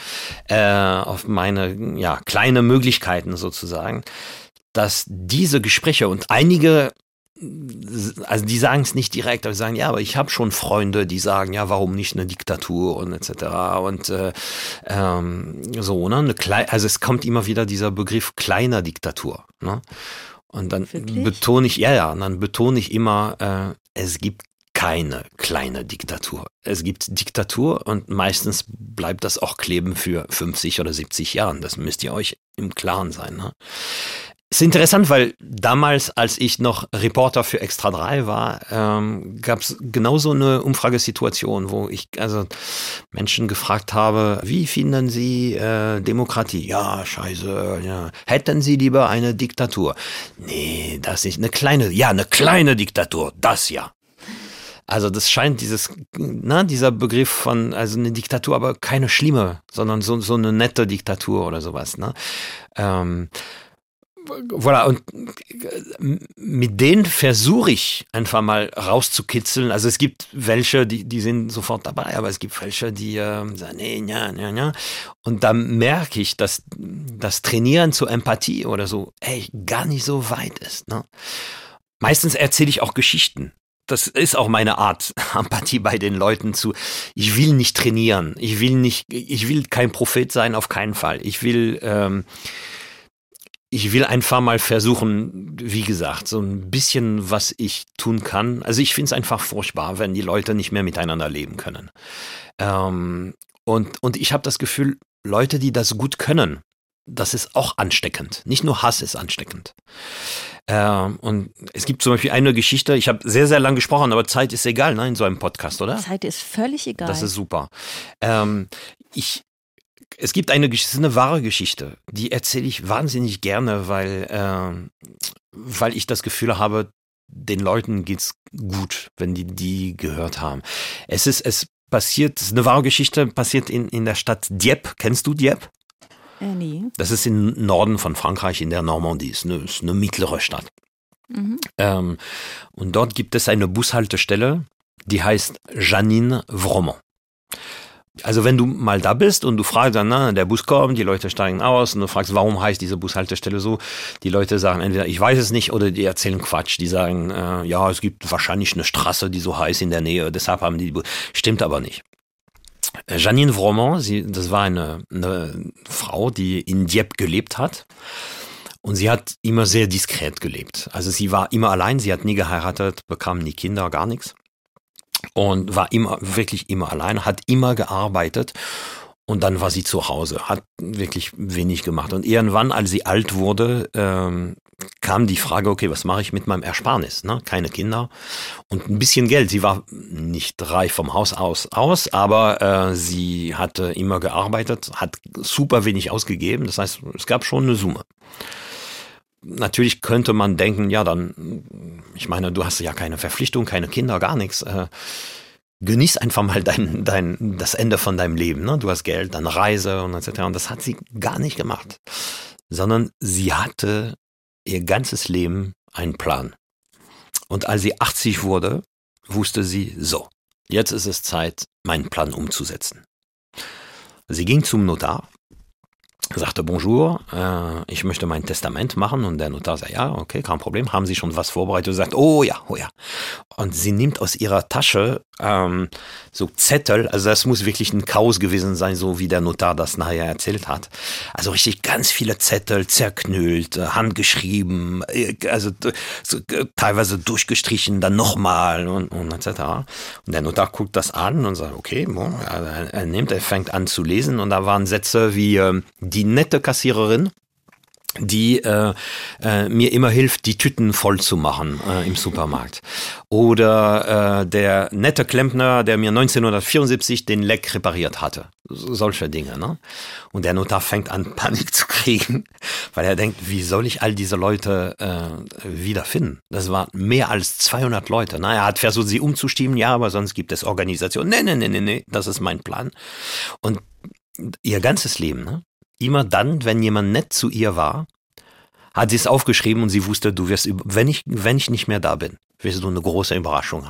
auf meine kleine Möglichkeiten sozusagen, dass diese Gespräche und einige, also die sagen es nicht direkt, aber sagen, ja, aber ich habe schon Freunde, die sagen, ja, warum nicht eine Diktatur und etc. Und so, ne? Also es kommt immer wieder dieser Begriff kleiner Diktatur, ne? Und dann betone ich immer, es gibt keine kleine Diktatur. Es gibt Diktatur und meistens bleibt das auch kleben für 50 oder 70 Jahren. Das müsst ihr euch im Klaren sein, ne? Ist interessant, weil damals, als ich noch Reporter für Extra 3 war, gab es genauso eine Umfragesituation, wo ich also Menschen gefragt habe, wie finden Sie Demokratie? Ja, scheiße, ja. Hätten Sie lieber eine Diktatur? Nee, das nicht. Eine kleine Diktatur, das ja. Also das scheint dieser Begriff von, also eine Diktatur, aber keine schlimme, sondern so eine nette Diktatur oder sowas, ne? Voilà, und mit denen versuche ich einfach mal rauszukitzeln. Also es gibt welche, die sind sofort dabei, aber es gibt welche, die sagen, nee, ja. Und da merke ich, dass das Trainieren zur Empathie oder so, gar nicht so weit ist, ne? Meistens erzähle ich auch Geschichten. Das ist auch meine Art, Empathie bei den Leuten ich will nicht trainieren. Ich will kein Prophet sein, auf keinen Fall. Ich will einfach mal versuchen, wie gesagt, so ein bisschen, was ich tun kann. Also ich finde es einfach furchtbar, wenn die Leute nicht mehr miteinander leben können. Und ich habe das Gefühl, Leute, die das gut können, das ist auch ansteckend. Nicht nur Hass ist ansteckend. Und es gibt zum Beispiel eine Geschichte, ich habe sehr, sehr lang gesprochen, aber Zeit ist egal, ne, in so einem Podcast, oder? Zeit ist völlig egal. Das ist super. Ich Es gibt eine wahre Geschichte, die erzähle ich wahnsinnig gerne, weil ich das Gefühl habe, den Leuten geht's gut, wenn die gehört haben. Es ist eine wahre Geschichte, passiert in der Stadt Dieppe. Kennst du Dieppe? Nee. Das ist im Norden von Frankreich, in der Normandie. Ist eine mittlere Stadt. Mhm. Und dort gibt es eine Bushaltestelle, die heißt Jeanine Vromont. Also wenn du mal da bist und du fragst dann, der Bus kommt, die Leute steigen aus und du fragst, warum heißt diese Bushaltestelle so? Die Leute sagen entweder, ich weiß es nicht, oder die erzählen Quatsch. Die sagen, ja, es gibt wahrscheinlich eine Straße, die so heißt in der Nähe, deshalb haben die Stimmt aber nicht. Jeanine Vromont, das war eine Frau, die in Dieppe gelebt hat. Und sie hat immer sehr diskret gelebt. Also sie war immer allein, sie hat nie geheiratet, bekam nie Kinder, gar nichts. Und war wirklich immer allein, hat immer gearbeitet und dann war sie zu Hause, hat wirklich wenig gemacht. Und irgendwann, als sie alt wurde, kam die Frage, okay, was mache ich mit meinem Ersparnis? Ne? Keine Kinder und ein bisschen Geld. Sie war nicht reich vom Haus aus, aber sie hatte immer gearbeitet, hat super wenig ausgegeben. Das heißt, es gab schon eine Summe. Natürlich könnte man denken, ja dann, ich meine, du hast ja keine Verpflichtung, keine Kinder, gar nichts. Genieß einfach mal das Ende von deinem Leben. Ne? Du hast Geld, dann Reise und etc. Und das hat sie gar nicht gemacht. Sondern sie hatte ihr ganzes Leben einen Plan. Und als sie 80 wurde, wusste sie, so, jetzt ist es Zeit, meinen Plan umzusetzen. Sie ging zum Notar, sagte, bonjour, ich möchte mein Testament machen. Und der Notar sagt, ja, okay, kein Problem. Haben Sie schon was vorbereitet? Und sagt, oh ja. Und sie nimmt aus ihrer Tasche so Zettel, also das muss wirklich ein Chaos gewesen sein, so wie der Notar das nachher erzählt hat. Also richtig ganz viele Zettel, zerknüllt, handgeschrieben, also so, teilweise durchgestrichen, dann nochmal und etc. Und der Notar guckt das an und sagt, okay, er fängt an zu lesen und da waren Sätze wie, die nette Kassiererin, die mir immer hilft, die Tüten voll zu machen im Supermarkt. Oder der nette Klempner, der mir 1974 den Leck repariert hatte. Solche Dinge, ne? Und der Notar fängt an, Panik zu kriegen, weil er denkt, wie soll ich all diese Leute wiederfinden? Das waren mehr als 200 Leute. Na, er hat versucht, sie umzustimmen, ja, aber sonst gibt es Organisationen. Nee, das ist mein Plan. Und ihr ganzes Leben, ne? Immer dann, wenn jemand nett zu ihr war, hat sie es aufgeschrieben und sie wusste, du wirst, wenn ich nicht mehr da bin, wirst du eine große Überraschung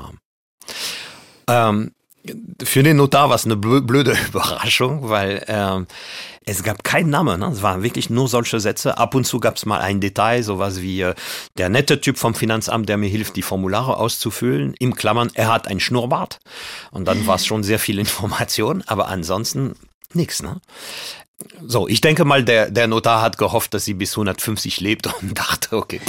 haben. Für den Notar war es eine blöde Überraschung, weil es gab keinen Namen. Ne? Es waren wirklich nur solche Sätze. Ab und zu gab es mal ein Detail, sowas wie der nette Typ vom Finanzamt, der mir hilft, die Formulare auszufüllen. Im Klammern, er hat einen Schnurrbart. Und dann war es schon sehr viel Information, aber ansonsten nichts. Ne? So, ich denke mal, der Notar hat gehofft, dass sie bis 150 lebt und dachte, okay,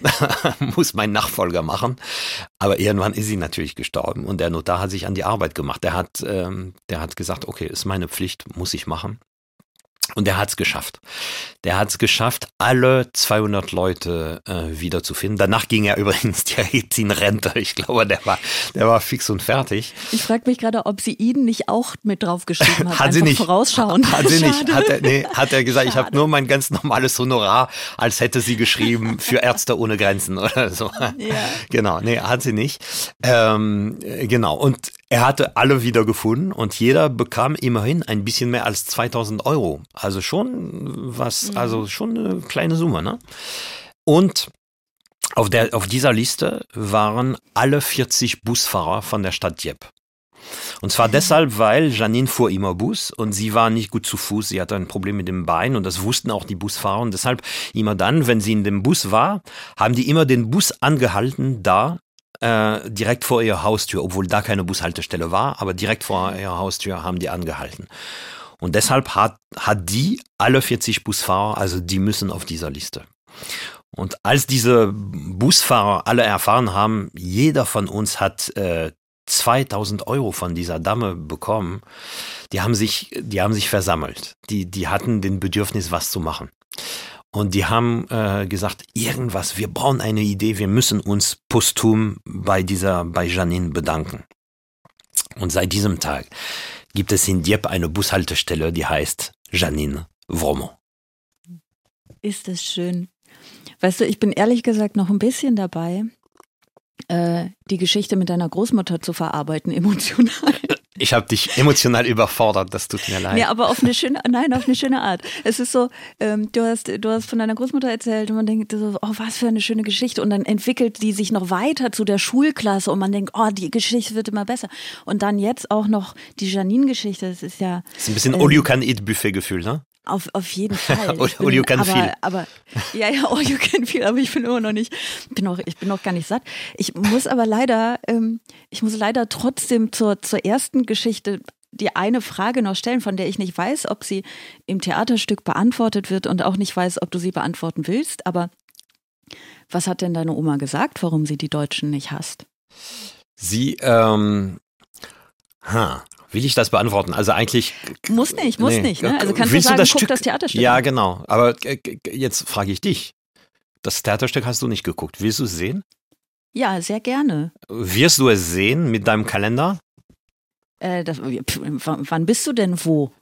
muss mein Nachfolger machen. Aber irgendwann ist sie natürlich gestorben und der Notar hat sich an die Arbeit gemacht. Der hat gesagt, okay, ist meine Pflicht, muss ich machen. Und der hat's geschafft. Der hat's geschafft, alle 200 Leute wiederzufinden. Danach ging er übrigens direkt in Rente. Ich glaube, der war fix und fertig. Ich frage mich gerade, ob sie ihn nicht auch mit draufgeschrieben hat. Hat sie nicht. Vorausschauen. Hat sie nicht. Hat er gesagt, ich habe nur mein ganz normales Honorar, als hätte sie geschrieben für Ärzte ohne Grenzen oder so. Ja. Genau, nee, hat sie nicht. Genau. Und er hatte alle wieder gefunden und jeder bekam immerhin ein bisschen mehr als 2.000 Euro. Also schon schon eine kleine Summe, ne? Und auf dieser Liste waren alle 40 Busfahrer von der Stadt Dieppe. Und zwar deshalb, weil Jeanine fuhr immer Bus und sie war nicht gut zu Fuß. Sie hatte ein Problem mit dem Bein und das wussten auch die Busfahrer. Und deshalb immer dann, wenn sie in dem Bus war, haben die immer den Bus angehalten, direkt vor ihrer Haustür, obwohl da keine Bushaltestelle war, aber direkt vor ihrer Haustür haben die angehalten. Und deshalb hat die alle 40 Busfahrer, also die müssen auf dieser Liste. Und als diese Busfahrer alle erfahren haben, jeder von uns hat 2.000 Euro von dieser Dame bekommen, die haben sich versammelt. Die hatten den Bedürfnis, was zu machen. Und die haben gesagt, irgendwas, wir brauchen eine Idee, wir müssen uns posthum bei Jeanine bedanken. Und seit diesem Tag gibt es in Dieppe eine Bushaltestelle, die heißt Janine Vromont. Ist das schön. Weißt du, ich bin ehrlich gesagt noch ein bisschen dabei, die Geschichte mit deiner Großmutter zu verarbeiten, emotional. Ich habe dich emotional überfordert, das tut mir leid. Ja, aber auf eine schöne Art. Es ist so, du hast von deiner Großmutter erzählt und man denkt so, oh, was für eine schöne Geschichte. Und dann entwickelt die sich noch weiter zu der Schulklasse und man denkt, oh, die Geschichte wird immer besser. Und dann jetzt auch noch die Janine-Geschichte, das ist ja... Das ist ein bisschen All-You-Can-Eat-Buffet-Gefühl, ne? Auf jeden Fall. All you can feel. Aber all you can feel, aber ich bin immer noch nicht, ich bin noch gar nicht satt. Ich muss leider trotzdem zur ersten Geschichte die eine Frage noch stellen, von der ich nicht weiß, ob sie im Theaterstück beantwortet wird und auch nicht weiß, ob du sie beantworten willst. Aber was hat denn deine Oma gesagt, warum sie die Deutschen nicht hasst? Sie, will ich das beantworten? Also eigentlich... Muss nicht, ne? Also kannst du sagen, guck das Theaterstück Ja, an. genau. Aber jetzt frage ich dich. Das Theaterstück hast du nicht geguckt. Willst du es sehen? Ja, sehr gerne. Wirst du es sehen mit deinem Kalender? Wann bist du denn wo?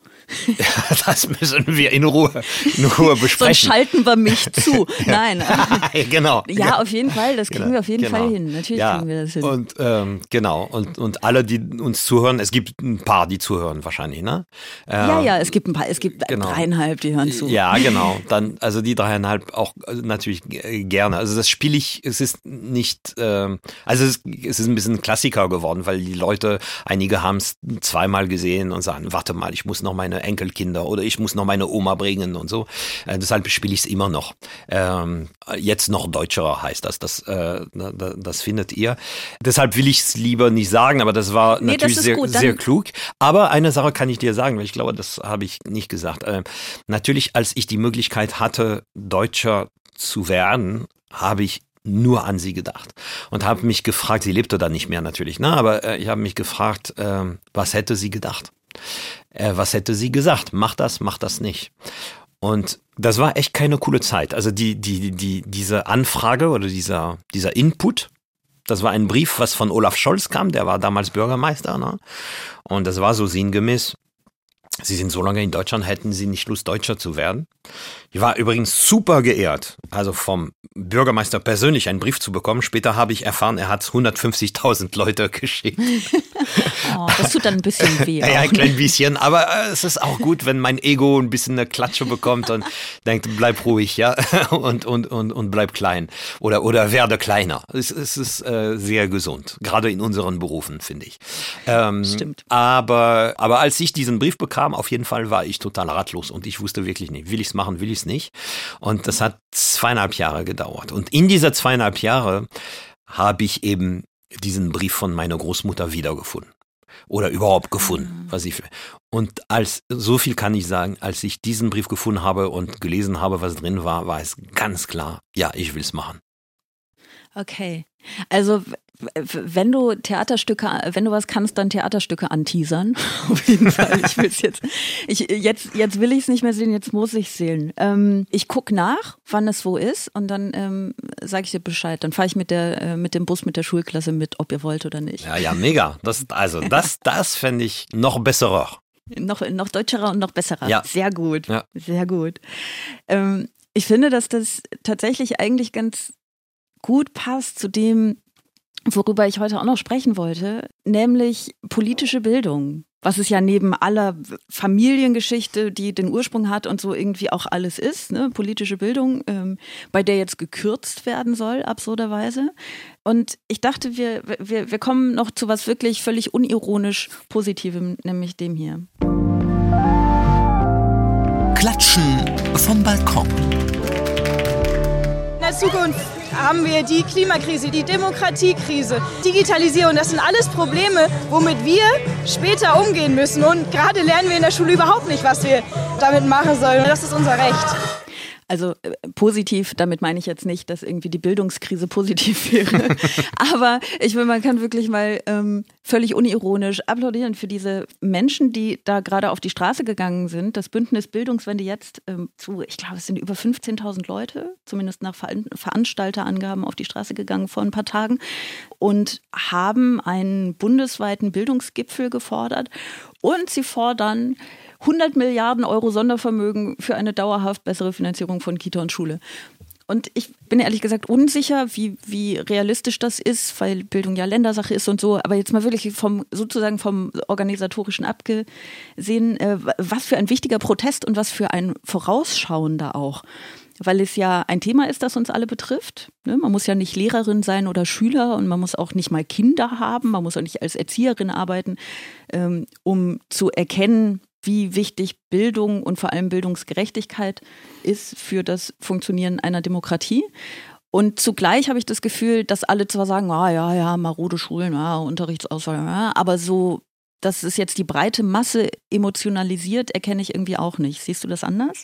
Das müssen wir in Ruhe besprechen. Sonst schalten wir mich zu. Nein. Genau. Ja, auf jeden Fall. Das kriegen wir auf jeden Fall hin. Natürlich kriegen wir das hin. Und genau. Und alle, die uns zuhören, es gibt ein paar, die zuhören wahrscheinlich, ne? Ja, es gibt ein paar. Es gibt genau. 3,5, die hören zu. Ja, genau. Dann, also die 3,5 auch natürlich gerne. Also das spiele ich, es ist nicht, es ist ein bisschen Klassiker geworden, weil die Leute, einige haben es zweimal gesehen und sagen, warte mal, ich muss noch meine Enkelkinder oder ich muss noch meine Oma bringen und so. Deshalb spiele ich es immer noch. Jetzt noch deutscherer heißt das. Das findet ihr. Deshalb will ich es lieber nicht sagen, aber das war natürlich sehr klug. Aber eine Sache kann ich dir sagen, weil ich glaube, das habe ich nicht gesagt. Natürlich, als ich die Möglichkeit hatte, Deutscher zu werden, habe ich nur an sie gedacht und habe mich gefragt, sie lebte da nicht mehr natürlich, ne? Aber ich habe mich gefragt, was hätte sie gedacht? Was hätte sie gesagt? Mach das nicht. Und das war echt keine coole Zeit. Also diese Anfrage oder dieser Input, das war ein Brief, was von Olaf Scholz kam, der war damals Bürgermeister, ne? Und das war so sinngemäß, Sie sind so lange in Deutschland, hätten Sie nicht Lust, Deutscher zu werden? Ich war übrigens super geehrt, also vom Bürgermeister persönlich einen Brief zu bekommen. Später habe ich erfahren, er hat 150.000 Leute geschickt. Oh, das tut dann ein bisschen weh. Ja, ein klein bisschen, aber es ist auch gut, wenn mein Ego ein bisschen eine Klatsche bekommt und denkt, bleib ruhig, ja, und bleib klein oder werde kleiner. Es ist sehr gesund, gerade in unseren Berufen, finde ich. Stimmt. Aber als ich diesen Brief bekam, auf jeden Fall war ich total ratlos und ich wusste wirklich nicht, will ich es machen, will ich es nicht. Und das hat 2,5 Jahre gedauert. Und in dieser 2,5 Jahre habe ich eben diesen Brief von meiner Großmutter wiedergefunden. Oder überhaupt gefunden. Und so viel kann ich sagen, als ich diesen Brief gefunden habe und gelesen habe, was drin war, war es ganz klar, ja, ich will es machen. Okay. Also wenn du was kannst, dann Theaterstücke anteasern. Auf jeden Fall. Ich will es jetzt will ich es nicht mehr sehen, jetzt muss ich es sehen. Ich gucke nach, wann es wo ist und dann sage ich dir Bescheid. Dann fahre ich mit dem Bus mit der Schulklasse mit, ob ihr wollt oder nicht. Ja, mega. Das fände ich noch besserer. Noch deutscherer und noch besserer. Ja. Sehr gut. Ja. Sehr gut. Ich finde, dass das tatsächlich eigentlich ganz gut passt zu dem, worüber ich heute auch noch sprechen wollte, nämlich politische Bildung. Was es ja neben aller Familiengeschichte, die den Ursprung hat und so irgendwie auch alles ist, ne? Politische Bildung, bei der jetzt gekürzt werden soll, absurderweise. Und ich dachte, wir kommen noch zu was wirklich völlig unironisch Positivem, nämlich dem hier. Klatschen vom Balkon. In der Zukunft haben wir die Klimakrise, die Demokratiekrise, Digitalisierung. Das sind alles Probleme, womit wir später umgehen müssen. Und gerade lernen wir in der Schule überhaupt nicht, was wir damit machen sollen. Das ist unser Recht. Also positiv, damit meine ich jetzt nicht, dass irgendwie die Bildungskrise positiv wäre. Aber ich finde, man kann wirklich mal völlig unironisch applaudieren für diese Menschen, die da gerade auf die Straße gegangen sind. Das Bündnis Bildungswende jetzt ich glaube, es sind über 15.000 Leute, zumindest nach Veranstalterangaben, auf die Straße gegangen vor ein paar Tagen und haben einen bundesweiten Bildungsgipfel gefordert. Und sie fordern 100 Milliarden Euro Sondervermögen für eine dauerhaft bessere Finanzierung von Kita und Schule. Und ich bin ehrlich gesagt unsicher, wie realistisch das ist, weil Bildung ja Ländersache ist und so. Aber jetzt mal wirklich vom Organisatorischen abgesehen, was für ein wichtiger Protest und was für ein vorausschauender auch. Weil es ja ein Thema ist, das uns alle betrifft. Man muss ja nicht Lehrerin sein oder Schüler und man muss auch nicht mal Kinder haben. Man muss auch nicht als Erzieherin arbeiten, um zu erkennen, wie wichtig Bildung und vor allem Bildungsgerechtigkeit ist für das Funktionieren einer Demokratie. Und zugleich habe ich das Gefühl, dass alle zwar sagen, marode Schulen, Unterrichtsausfall, aber so, dass es jetzt die breite Masse emotionalisiert, erkenne ich irgendwie auch nicht. Siehst du das anders?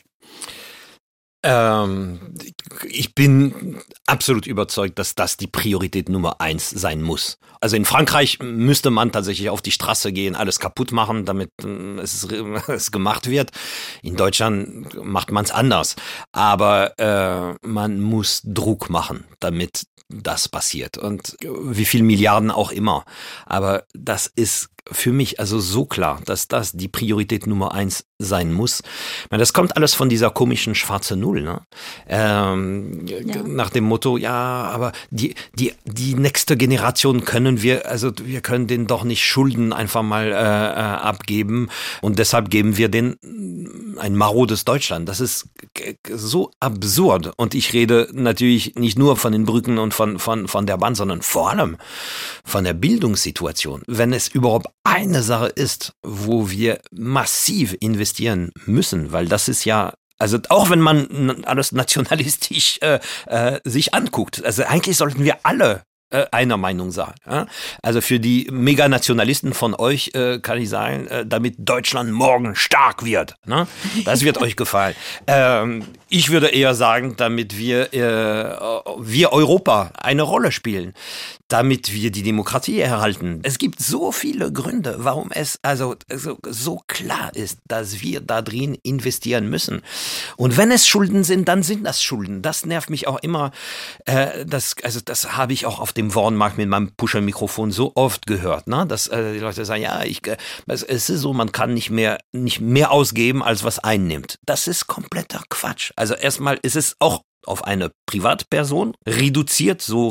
Ich bin absolut überzeugt, dass das die Priorität Nummer 1 sein muss. Also in Frankreich müsste man tatsächlich auf die Straße gehen, alles kaputt machen, damit es gemacht wird. In Deutschland macht man es anders. Aber man muss Druck machen, damit das passiert. Und wie viel Milliarden auch immer. Aber das ist für mich also so klar, dass das die Priorität Nummer 1 sein muss. Ich meine, das kommt alles von dieser komischen schwarze Null, ne? Nach dem Motto, aber die nächste Generation wir können denen doch nicht Schulden einfach mal abgeben und deshalb geben wir denen ein marodes Deutschland. Das ist so absurd. Und ich rede natürlich nicht nur von den Brücken und von der Bahn, sondern vor allem von der Bildungssituation. Wenn es überhaupt eine Sache ist, wo wir massiv investieren müssen, weil das ist ja, also auch wenn man alles nationalistisch sich anguckt, also eigentlich sollten wir alle einer Meinung sein. Ja? Also für die Meganationalisten von euch kann ich sagen, damit Deutschland morgen stark wird. Ne? Das wird euch gefallen. Ich würde eher sagen, damit wir Europa eine Rolle spielen, damit wir die Demokratie erhalten. Es gibt so viele Gründe, warum es so klar ist, dass wir da drin investieren müssen. Und wenn es Schulden sind, dann sind das Schulden. Das nervt mich auch immer. Das habe ich auch auf dem Wortmarkt mit meinem Pusher-Mikrofon so oft gehört, ne? Dass die Leute sagen, es ist so, man kann nicht mehr ausgeben, als was einnimmt. Das ist kompletter Quatsch. Also erstmal ist es auch auf eine Privatperson reduziert, so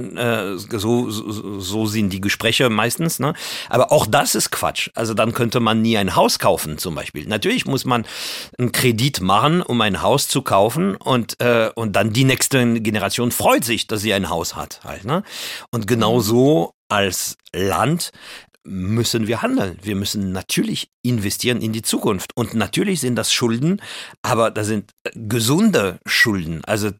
sind die Gespräche meistens, ne? Aber auch das ist Quatsch. Also dann könnte man nie ein Haus kaufen zum Beispiel. Natürlich muss man einen Kredit machen, um ein Haus zu kaufen und dann die nächste Generation freut sich, dass sie ein Haus hat halt, ne? Und genauso als Land müssen wir handeln. Wir müssen natürlich investieren in die Zukunft. Und natürlich sind das Schulden, aber das sind gesunde Schulden. Also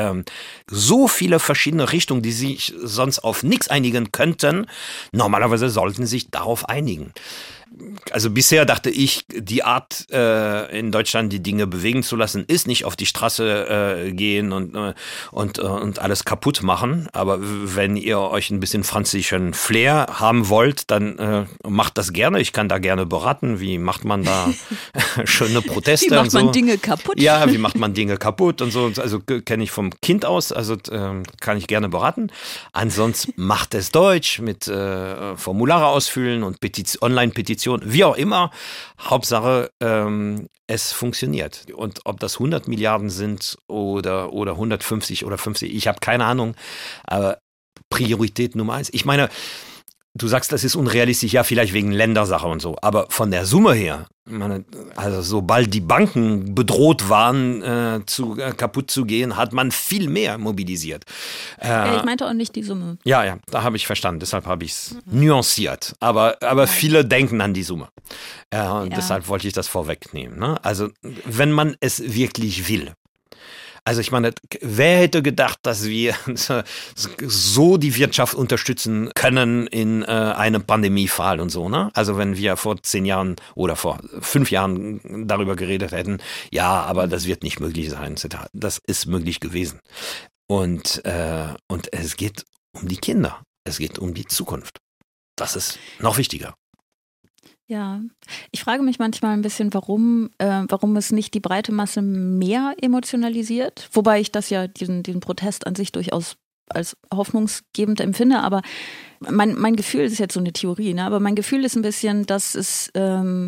so viele verschiedene Richtungen, die sich sonst auf nichts einigen könnten. Normalerweise sollten sich darauf einigen. Also bisher dachte ich, die Art in Deutschland die Dinge bewegen zu lassen, ist nicht auf die Straße gehen und alles kaputt machen. Aber wenn ihr euch ein bisschen französischen Flair haben wollt, dann macht das gerne. Ich kann da gerne beraten. Wie macht man da schöne Proteste? Wie macht man Dinge kaputt? Ja, wie macht man Dinge kaputt und so. Also kenne ich vom Kind aus, also kann ich gerne beraten. Ansonsten macht es Deutsch mit Formulare ausfüllen und Online-Petitionen. Wie auch immer, Hauptsache, es funktioniert. Und ob das 100 Milliarden sind oder 150 oder 50, ich habe keine Ahnung, aber Priorität Nummer 1. Ich meine, du sagst, das ist unrealistisch, ja, vielleicht wegen Ländersache und so, aber von der Summe her, also sobald die Banken bedroht waren, kaputt zu gehen, hat man viel mehr mobilisiert. Ich meinte auch nicht die Summe. Ja, da habe ich verstanden, deshalb habe ich es nuanciert. Aber viele denken an die Summe. Und deshalb wollte ich das vorwegnehmen. Ne? Also wenn man es wirklich will. Also ich meine, wer hätte gedacht, dass wir so die Wirtschaft unterstützen können in einem Pandemiefall und so, ne? Also wenn wir vor 10 Jahren oder vor 5 Jahren darüber geredet hätten, ja, aber das wird nicht möglich sein, etc. Das ist möglich gewesen. Und es geht um die Kinder. Es geht um die Zukunft. Das ist noch wichtiger. Ja, ich frage mich manchmal ein bisschen, warum es nicht die breite Masse mehr emotionalisiert. Wobei ich das ja, diesen Protest an sich durchaus als hoffnungsgebend empfinde. Aber mein Gefühl, das ist jetzt so eine Theorie, ne? Aber mein Gefühl ist ein bisschen, dass es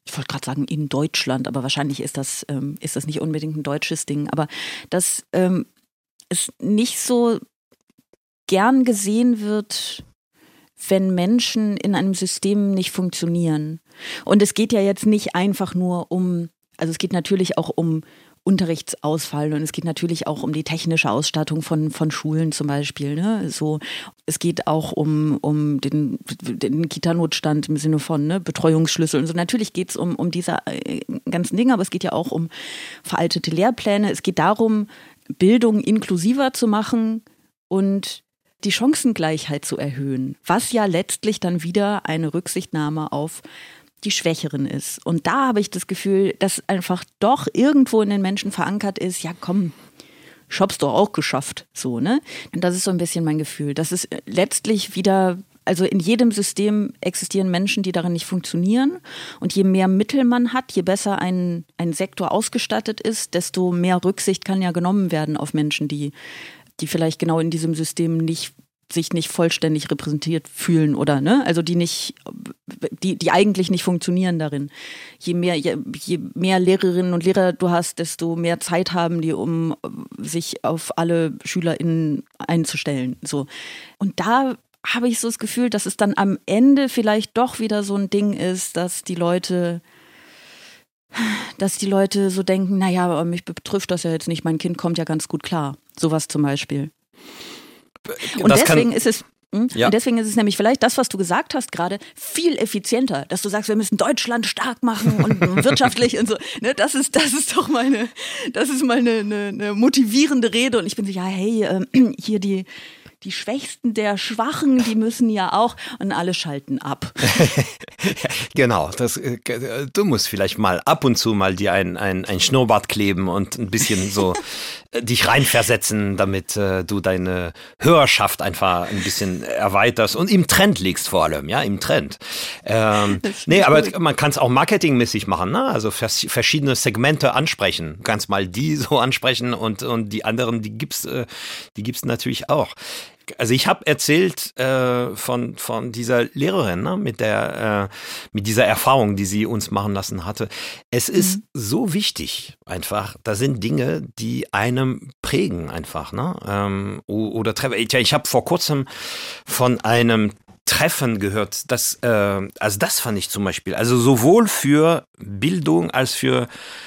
ich wollte gerade sagen in Deutschland, aber wahrscheinlich ist das nicht unbedingt ein deutsches Ding, aber dass es nicht so gern gesehen wird, wenn Menschen in einem System nicht funktionieren. Und es geht ja jetzt nicht einfach nur also es geht natürlich auch um Unterrichtsausfall und es geht natürlich auch um die technische Ausstattung von Schulen zum Beispiel. Ne? So, es geht auch um den Kita-Notstand im Sinne von Betreuungsschlüssel und so. Natürlich geht es um diese ganzen Dinge, aber es geht ja auch um veraltete Lehrpläne. Es geht darum, Bildung inklusiver zu machen und die Chancengleichheit zu erhöhen, was ja letztlich dann wieder eine Rücksichtnahme auf die Schwächeren ist. Und da habe ich das Gefühl, dass einfach doch irgendwo in den Menschen verankert ist, ja komm, ich hab's doch auch geschafft, so, ne? Und das ist so ein bisschen mein Gefühl. Das ist letztlich wieder, also in jedem System existieren Menschen, die darin nicht funktionieren. Und je mehr Mittel man hat, je besser ein Sektor ausgestattet ist, desto mehr Rücksicht kann ja genommen werden auf Menschen, die vielleicht genau in diesem System sich nicht vollständig repräsentiert fühlen oder also die eigentlich nicht funktionieren darin. Je mehr Lehrerinnen und Lehrer du hast, desto mehr Zeit haben die, um sich auf alle SchülerInnen einzustellen. So. Und da habe ich so das Gefühl, dass es dann am Ende vielleicht doch wieder so ein Ding ist, dass die Leute so denken, naja, aber mich betrifft das ja jetzt nicht, mein Kind kommt ja ganz gut klar. Sowas zum Beispiel. Und deswegen ist es nämlich vielleicht das, was du gesagt hast gerade, viel effizienter, dass du sagst, wir müssen Deutschland stark machen und wirtschaftlich und so. Ne, das ist doch mal eine motivierende Rede. Und ich bin so, ja, hey, hier die Schwächsten der Schwachen, die müssen ja auch, und alle schalten ab. Genau, du musst vielleicht mal ab und zu mal dir ein Schnurrbart kleben und ein bisschen so dich reinversetzen, damit du deine Hörerschaft einfach ein bisschen erweiterst und im Trend liegst vor allem, ja, im Trend. Nee, aber man kann es auch marketingmäßig machen, ne? Also verschiedene Segmente ansprechen. Kannst mal die so ansprechen und die anderen, die gibt's natürlich auch. Also ich habe erzählt von dieser Lehrerin, ne, mit dieser Erfahrung, die sie uns machen lassen hatte. Es ist so wichtig einfach. Da sind Dinge, die einem prägen einfach, ne? Oder ich habe vor kurzem von einem Treffen gehört, also das fand ich zum Beispiel, also sowohl für Bildung als für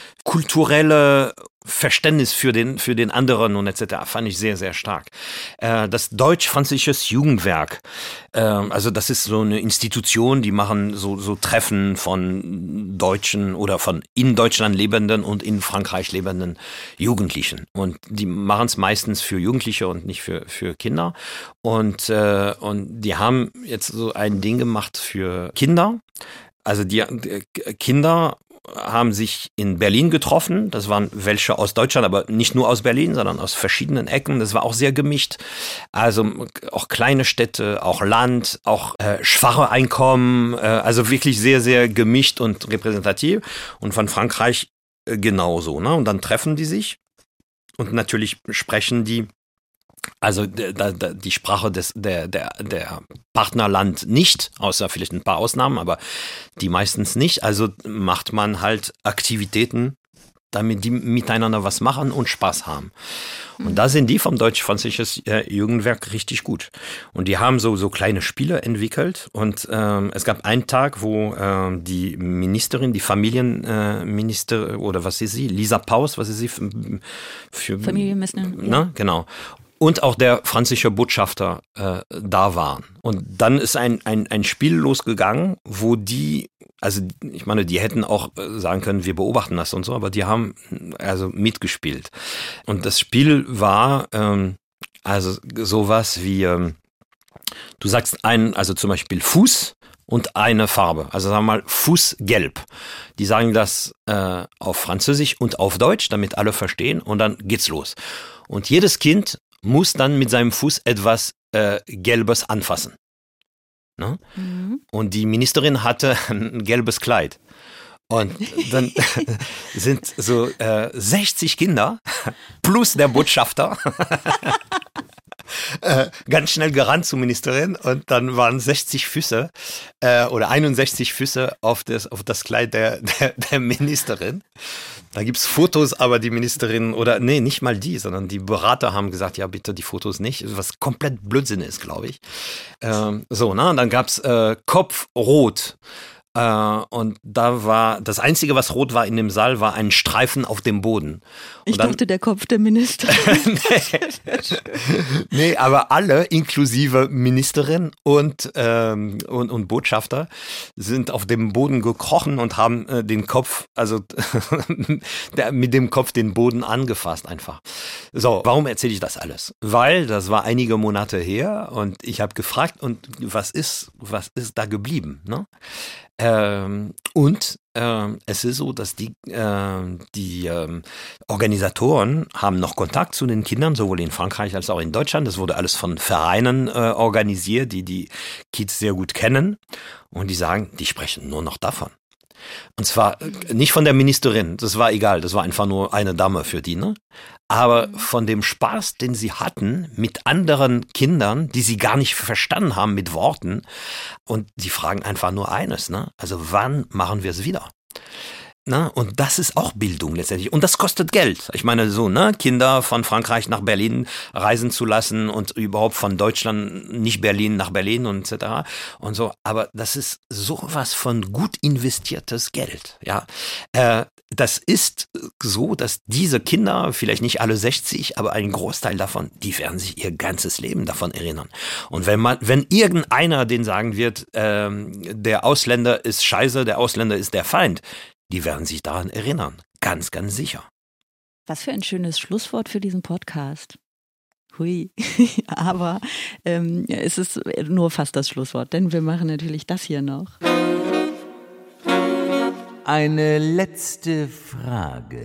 kulturelle Verständnis für den anderen und etc. fand ich sehr, sehr stark. Das Deutsch-Französisches Jugendwerk, also das ist so eine Institution, die machen so Treffen von Deutschen oder von in Deutschland lebenden und in Frankreich lebenden Jugendlichen. Und die machen es meistens für Jugendliche und nicht für Kinder. Und die haben jetzt so ein Ding gemacht für Kinder. Also die Kinder haben sich in Berlin getroffen. Das waren welche aus Deutschland, aber nicht nur aus Berlin, sondern aus verschiedenen Ecken. Das war auch sehr gemischt. Also auch kleine Städte, auch Land, auch schwache Einkommen. Also wirklich sehr, sehr gemischt und repräsentativ. Und von Frankreich genauso. Ne? Und dann treffen die sich und natürlich sprechen die also die Sprache der Partnerland nicht, außer vielleicht ein paar Ausnahmen, aber die meistens nicht. Also macht man halt Aktivitäten, damit die miteinander was machen und Spaß haben. Und da sind die vom Deutsch-Französisches Jugendwerk richtig gut. Und die haben so kleine Spiele entwickelt. Und es gab einen Tag, wo die Ministerin, die Familienminister oder was ist sie, Lisa Paus, was ist sie für Familienministerin? Ja. Genau. Und auch der französische Botschafter da waren. Und dann ist ein Spiel losgegangen, wo also ich meine, die hätten auch sagen können, wir beobachten das und so, aber die haben also mitgespielt. Und das Spiel war also sowas wie, du sagst also zum Beispiel Fuß und eine Farbe. Also sagen wir mal Fuß gelb. Die sagen das auf Französisch und auf Deutsch, damit alle verstehen, und dann geht's los. Und jedes Kind muss dann mit seinem Fuß etwas Gelbes anfassen. Ne? Mhm. Und die Ministerin hatte ein gelbes Kleid. Und dann sind so 60 Kinder plus der Botschafter ganz schnell gerannt zur Ministerin und dann waren 60 Füße oder 61 Füße auf das Kleid der Ministerin. Da gibt's Fotos, aber die Ministerin, oder nee, nicht mal die, sondern die Berater haben gesagt, ja bitte die Fotos nicht, was komplett Blödsinn ist, glaube ich. Und dann gab's Kopfrot. Und da war, das Einzige, was rot war in dem Saal, war ein Streifen auf dem Boden. Ich dachte, der Kopf der Ministerin. Nee, aber alle, inklusive Ministerin und Botschafter, sind auf dem Boden gekrochen und haben den Kopf, also mit dem Kopf den Boden angefasst einfach. So, warum erzähle ich das alles? Weil das war einige Monate her und ich habe gefragt, und was ist da geblieben, ne? Es ist so, dass die Organisatoren haben noch Kontakt zu den Kindern, sowohl in Frankreich als auch in Deutschland. Das wurde alles von Vereinen organisiert, die Kids sehr gut kennen. Und die sagen, die sprechen nur noch davon. Und zwar nicht von der Ministerin, das war egal, das war einfach nur eine Dame für die, ne? Aber von dem Spaß, den sie hatten mit anderen Kindern, die sie gar nicht verstanden haben mit Worten. Und die fragen einfach nur eines, ne? Also wann machen wir es wieder? Na, und das ist auch Bildung letztendlich. Und das kostet Geld. Ich meine, so, ne, Kinder von Frankreich nach Berlin reisen zu lassen und überhaupt von Deutschland, nicht Berlin nach Berlin und etc. und so. Aber das ist sowas von gut investiertes Geld, ja. Das ist so, dass diese Kinder, vielleicht nicht alle 60, aber ein Großteil davon, die werden sich ihr ganzes Leben davon erinnern. Und wenn irgendeiner denen sagen wird, der Ausländer ist scheiße, der Ausländer ist der Feind, die werden sich daran erinnern. Ganz, ganz sicher. Was für ein schönes Schlusswort für diesen Podcast. Hui. Aber es ist nur fast das Schlusswort, denn wir machen natürlich das hier noch. Eine letzte Frage.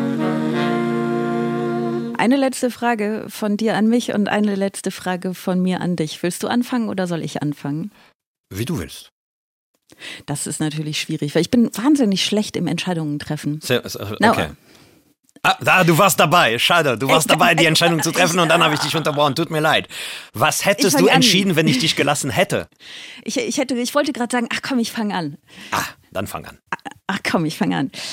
Eine letzte Frage von dir an mich und eine letzte Frage von mir an dich. Willst du anfangen oder soll ich anfangen? Wie du willst. Das ist natürlich schwierig, weil ich bin wahnsinnig schlecht im Entscheidungen treffen. Okay. Du warst dabei. Schade, du warst dabei, die Entscheidung zu treffen und dann habe ich dich unterbrochen. Tut mir leid. Was hättest du entschieden, wenn ich dich gelassen hätte? Ich wollte gerade sagen, ach komm, ich fange an. Dann fang an. Ach komm, ich fange an.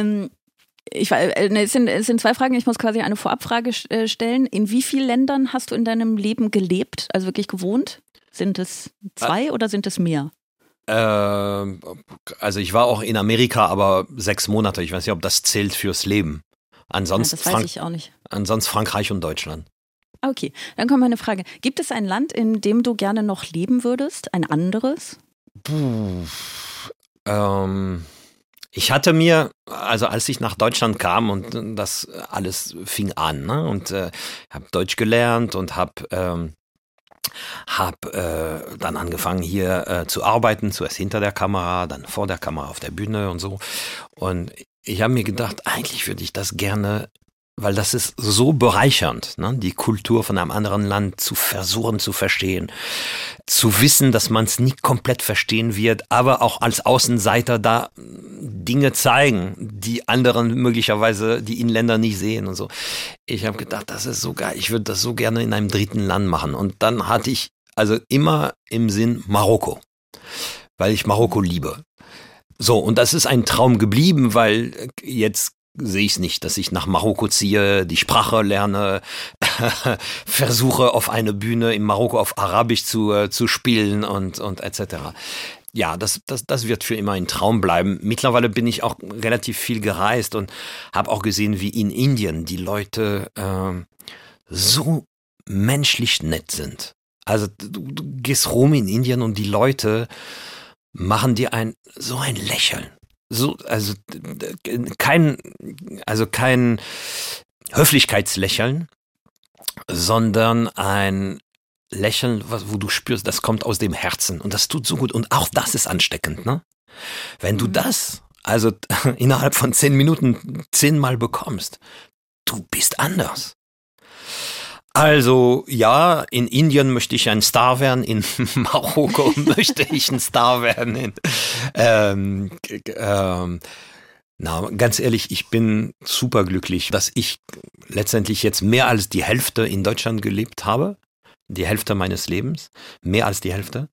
Es sind zwei Fragen. Ich muss quasi eine Vorabfrage stellen. In wie vielen Ländern hast du in deinem Leben gelebt, also wirklich gewohnt? Sind es 2 oder sind es mehr? Also ich war auch in Amerika, aber 6 Monate. Ich weiß nicht, ob das zählt fürs Leben. Ansonsten das weiß ich auch nicht. Ansonsten Frankreich und Deutschland. Okay, dann kommt meine Frage. Gibt es ein Land, in dem du gerne noch leben würdest? Ein anderes? Ich hatte mir, also als ich nach Deutschland kam und das alles fing an, ne, und habe Deutsch gelernt und habe dann angefangen hier zu arbeiten, zuerst hinter der Kamera, dann vor der Kamera auf der Bühne und so. Und ich habe mir gedacht, eigentlich würde ich das gerne, weil das ist so bereichernd, ne? Die Kultur von einem anderen Land zu versuchen zu verstehen, zu wissen, dass man es nicht komplett verstehen wird, aber auch als Außenseiter da Dinge zeigen, die anderen möglicherweise, die Inländer nicht sehen und so. Ich habe gedacht, das ist so geil, ich würde das so gerne in einem dritten Land machen. Und dann hatte ich also immer im Sinn Marokko, weil ich Marokko liebe. So, und das ist ein Traum geblieben, weil jetzt sehe ich es nicht, dass ich nach Marokko ziehe, die Sprache lerne, versuche auf eine Bühne in Marokko auf Arabisch zu spielen und etc. Ja, das wird für immer ein Traum bleiben. Mittlerweile bin ich auch relativ viel gereist und habe auch gesehen, wie in Indien die Leute so menschlich nett sind. Also du gehst rum in Indien und die Leute machen dir so ein Lächeln. So, also kein Höflichkeitslächeln, sondern ein Lächeln, wo du spürst, das kommt aus dem Herzen und das tut so gut und auch das ist ansteckend, ne? Wenn du das also innerhalb von 10 Minuten 10-mal bekommst, du bist anders. Also ja, in Indien möchte ich ein Star werden, in Marokko möchte ich ein Star werden. Ganz ehrlich, ich bin superglücklich, dass ich letztendlich jetzt mehr als die Hälfte in Deutschland gelebt habe. die Hälfte meines Lebens, mehr als die Hälfte.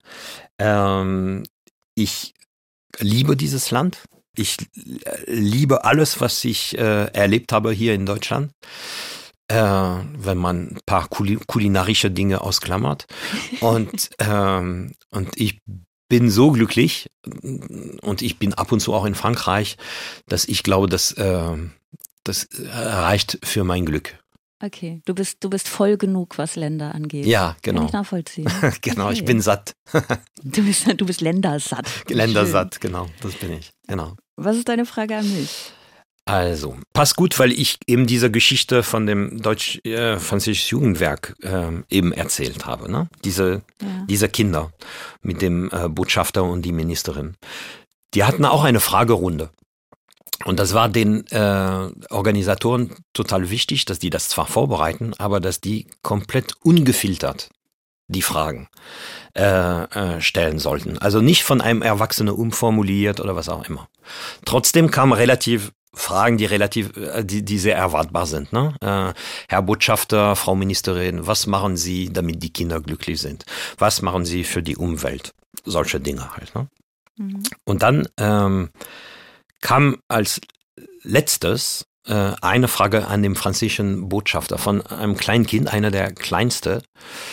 Ich liebe dieses Land. Ich liebe alles, was ich erlebt habe hier in Deutschland. Wenn man ein paar kulinarische Dinge ausklammert. Und ich bin so glücklich und ich bin ab und zu auch in Frankreich, dass ich glaube, das reicht für mein Glück. Okay, du bist voll genug, was Länder angeht. Ja, genau. Kann ich nachvollziehen. Genau, Okay. ich bin satt. Du bist ländersatt. Ländersatt, genau, das bin ich. Genau. Was ist deine Frage an mich? Also, passt gut, weil ich eben diese Geschichte von dem deutsch-französischen Jugendwerk eben erzählt habe. Ne? Diese Kinder mit dem Botschafter und die Ministerin. Die hatten auch eine Fragerunde. Und das war den Organisatoren total wichtig, dass die das zwar vorbereiten, aber dass die komplett ungefiltert die Fragen stellen sollten. Also nicht von einem Erwachsenen umformuliert oder was auch immer. Trotzdem kamen Fragen, die sehr erwartbar sind. Ne? Herr Botschafter, Frau Ministerin, was machen Sie, damit die Kinder glücklich sind? Was machen Sie für die Umwelt? Solche Dinge halt. Ne? Mhm. Und dann kam als letztes eine Frage an den französischen Botschafter von einem kleinen Kind, einer der kleinste.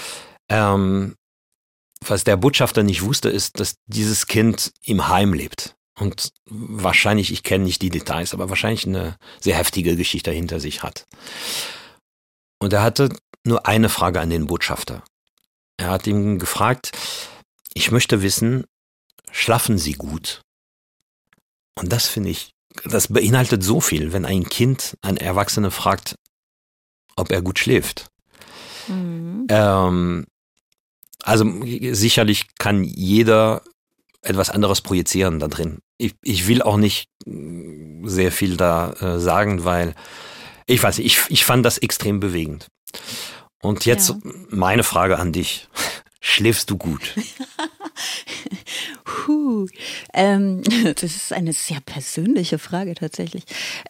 Was der Botschafter nicht wusste, ist, dass dieses Kind im Heim lebt. Und wahrscheinlich, ich kenne nicht die Details, aber wahrscheinlich eine sehr heftige Geschichte hinter sich hat. Und er hatte nur eine Frage an den Botschafter. Er hat ihn gefragt, ich möchte wissen, schlafen Sie gut? Und das finde ich, das beinhaltet so viel, wenn ein Kind einen Erwachsenen fragt, ob er gut schläft. Mhm. Also sicherlich kann jeder etwas anderes projizieren da drin. Ich will auch nicht sehr viel da sagen, weil ich weiß nicht, ich fand das extrem bewegend. Und jetzt meine Frage an dich. Schläfst du gut? Das ist eine sehr persönliche Frage tatsächlich.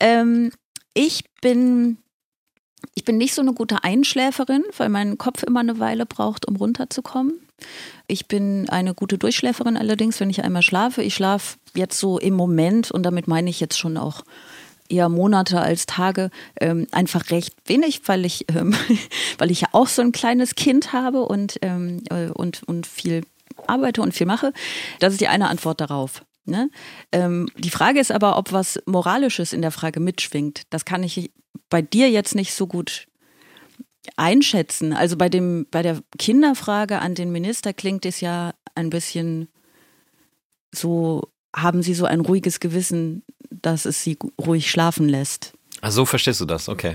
Ich bin nicht so eine gute Einschläferin, weil mein Kopf immer eine Weile braucht, um runterzukommen. Ich bin eine gute Durchschläferin allerdings, wenn ich einmal schlafe. Ich schlafe jetzt so im Moment, und damit meine ich jetzt schon auch eher Monate als Tage, einfach recht wenig, weil ich ja auch so ein kleines Kind habe und viel arbeite und viel mache. Das ist die eine Antwort darauf. Ne? Die Frage ist aber, ob was Moralisches in der Frage mitschwingt. Das kann ich bei dir jetzt nicht so gut einschätzen. Also bei der Kinderfrage an den Minister klingt es ja ein bisschen so, haben Sie so ein ruhiges Gewissen, dass es Sie ruhig schlafen lässt? Ach so, verstehst du das? Okay.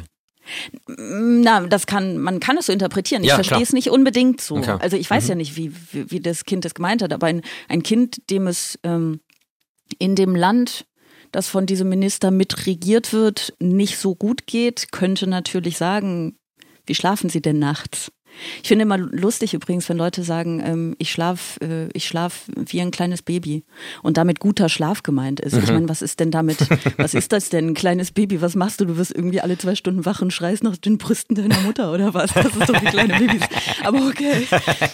Na, man kann es so interpretieren. Ich verstehe es nicht unbedingt so. Okay. Also ich weiß ja nicht, wie das Kind es gemeint hat, aber ein Kind, dem es in dem Land, das von diesem Minister mitregiert wird, nicht so gut geht, könnte natürlich sagen, wie schlafen Sie denn nachts? Ich finde immer lustig übrigens, wenn Leute sagen, ich schlaf wie ein kleines Baby und damit guter Schlaf gemeint ist. Ich meine, was ist das denn, ein kleines Baby? Was machst du? Du wirst irgendwie alle 2 Stunden wach und schreist nach den Brüsten deiner Mutter oder was? Das ist doch wie kleine Babys. Aber okay.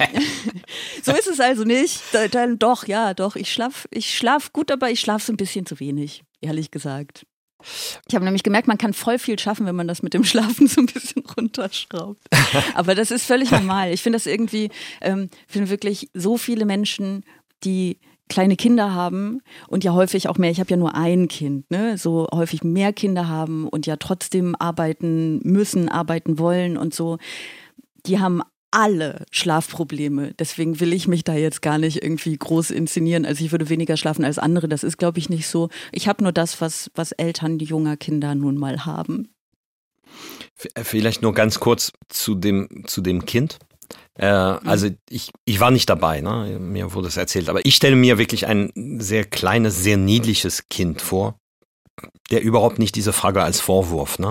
So ist es also nicht. Dann doch, ich schlaf gut, aber ich schlaf so ein bisschen zu wenig, ehrlich gesagt. Ich habe nämlich gemerkt, man kann voll viel schaffen, wenn man das mit dem Schlafen so ein bisschen runterschraubt. Aber das ist völlig normal. Ich finde das irgendwie, finde wirklich so viele Menschen, die kleine Kinder haben und ja häufig auch mehr, ich habe ja nur ein Kind, ne, so häufig mehr Kinder haben und ja trotzdem arbeiten müssen, arbeiten wollen und so, die haben alle Schlafprobleme. Deswegen will ich mich da jetzt gar nicht irgendwie groß inszenieren. Also ich würde weniger schlafen als andere. Das ist, glaube ich, nicht so. Ich habe nur das, was Eltern junger Kinder nun mal haben. Vielleicht nur ganz kurz zu dem Kind. Also ich war nicht dabei, ne? Mir wurde es erzählt. Aber ich stelle mir wirklich ein sehr kleines, sehr niedliches Kind vor, der überhaupt nicht diese Frage als Vorwurf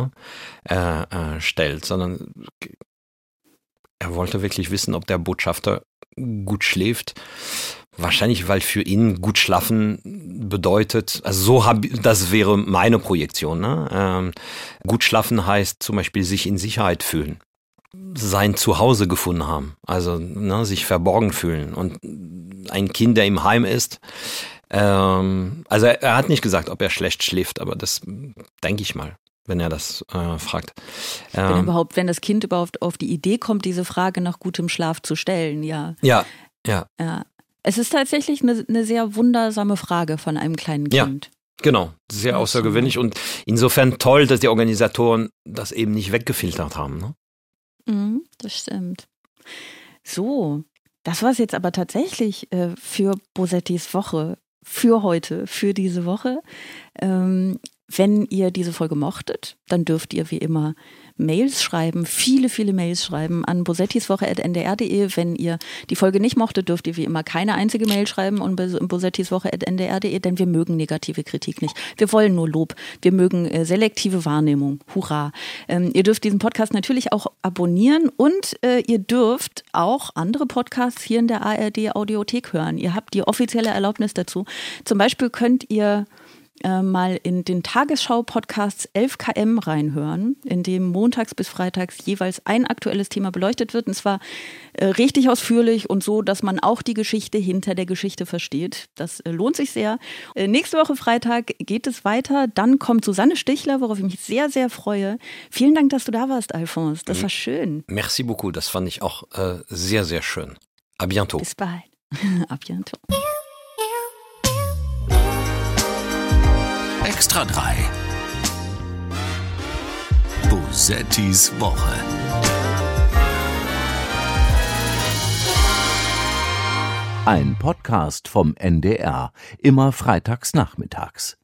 stellt, sondern er wollte wirklich wissen, ob der Botschafter gut schläft. Wahrscheinlich, weil für ihn gut schlafen bedeutet, also das wäre meine Projektion. Ne? Gut schlafen heißt zum Beispiel sich in Sicherheit fühlen. sein Zuhause gefunden haben. Also sich verborgen fühlen. Und ein Kind, der im Heim ist, also er hat nicht gesagt, ob er schlecht schläft, aber das denke ich mal, wenn er das fragt. Wenn das Kind überhaupt auf die Idee kommt, diese Frage nach gutem Schlaf zu stellen, ja. Ja. Es ist tatsächlich eine sehr wundersame Frage von einem kleinen Kind. Ja. Genau, sehr außergewöhnlich und insofern toll, dass die Organisatoren das eben nicht weggefiltert haben. Ne? Das stimmt. So, das war es jetzt aber tatsächlich für Bosettis Woche, für heute, für diese Woche. Wenn ihr diese Folge mochtet, dann dürft ihr wie immer Mails schreiben, viele, viele Mails schreiben an bosettiswoche@ndr.de. Wenn ihr die Folge nicht mochtet, dürft ihr wie immer keine einzige Mail schreiben an bosettiswoche@ndr.de, denn wir mögen negative Kritik nicht. Wir wollen nur Lob. Wir mögen selektive Wahrnehmung. Hurra. Ihr dürft diesen Podcast natürlich auch abonnieren und ihr dürft auch andere Podcasts hier in der ARD Audiothek hören. Ihr habt die offizielle Erlaubnis dazu. Zum Beispiel könnt ihr mal in den Tagesschau-Podcasts 11KM reinhören, in dem montags bis freitags jeweils ein aktuelles Thema beleuchtet wird. Und zwar richtig ausführlich und so, dass man auch die Geschichte hinter der Geschichte versteht. Das lohnt sich sehr. Nächste Woche Freitag geht es weiter. Dann kommt Susanne Stichler, worauf ich mich sehr, sehr freue. Vielen Dank, dass du da warst, Alphonse. Das war schön. Merci beaucoup. Das fand ich auch sehr, sehr schön. À bientôt. Bis bald. À bientôt. Extra 3. Bosettis Woche. Ein Podcast vom NDR, immer freitags nachmittags.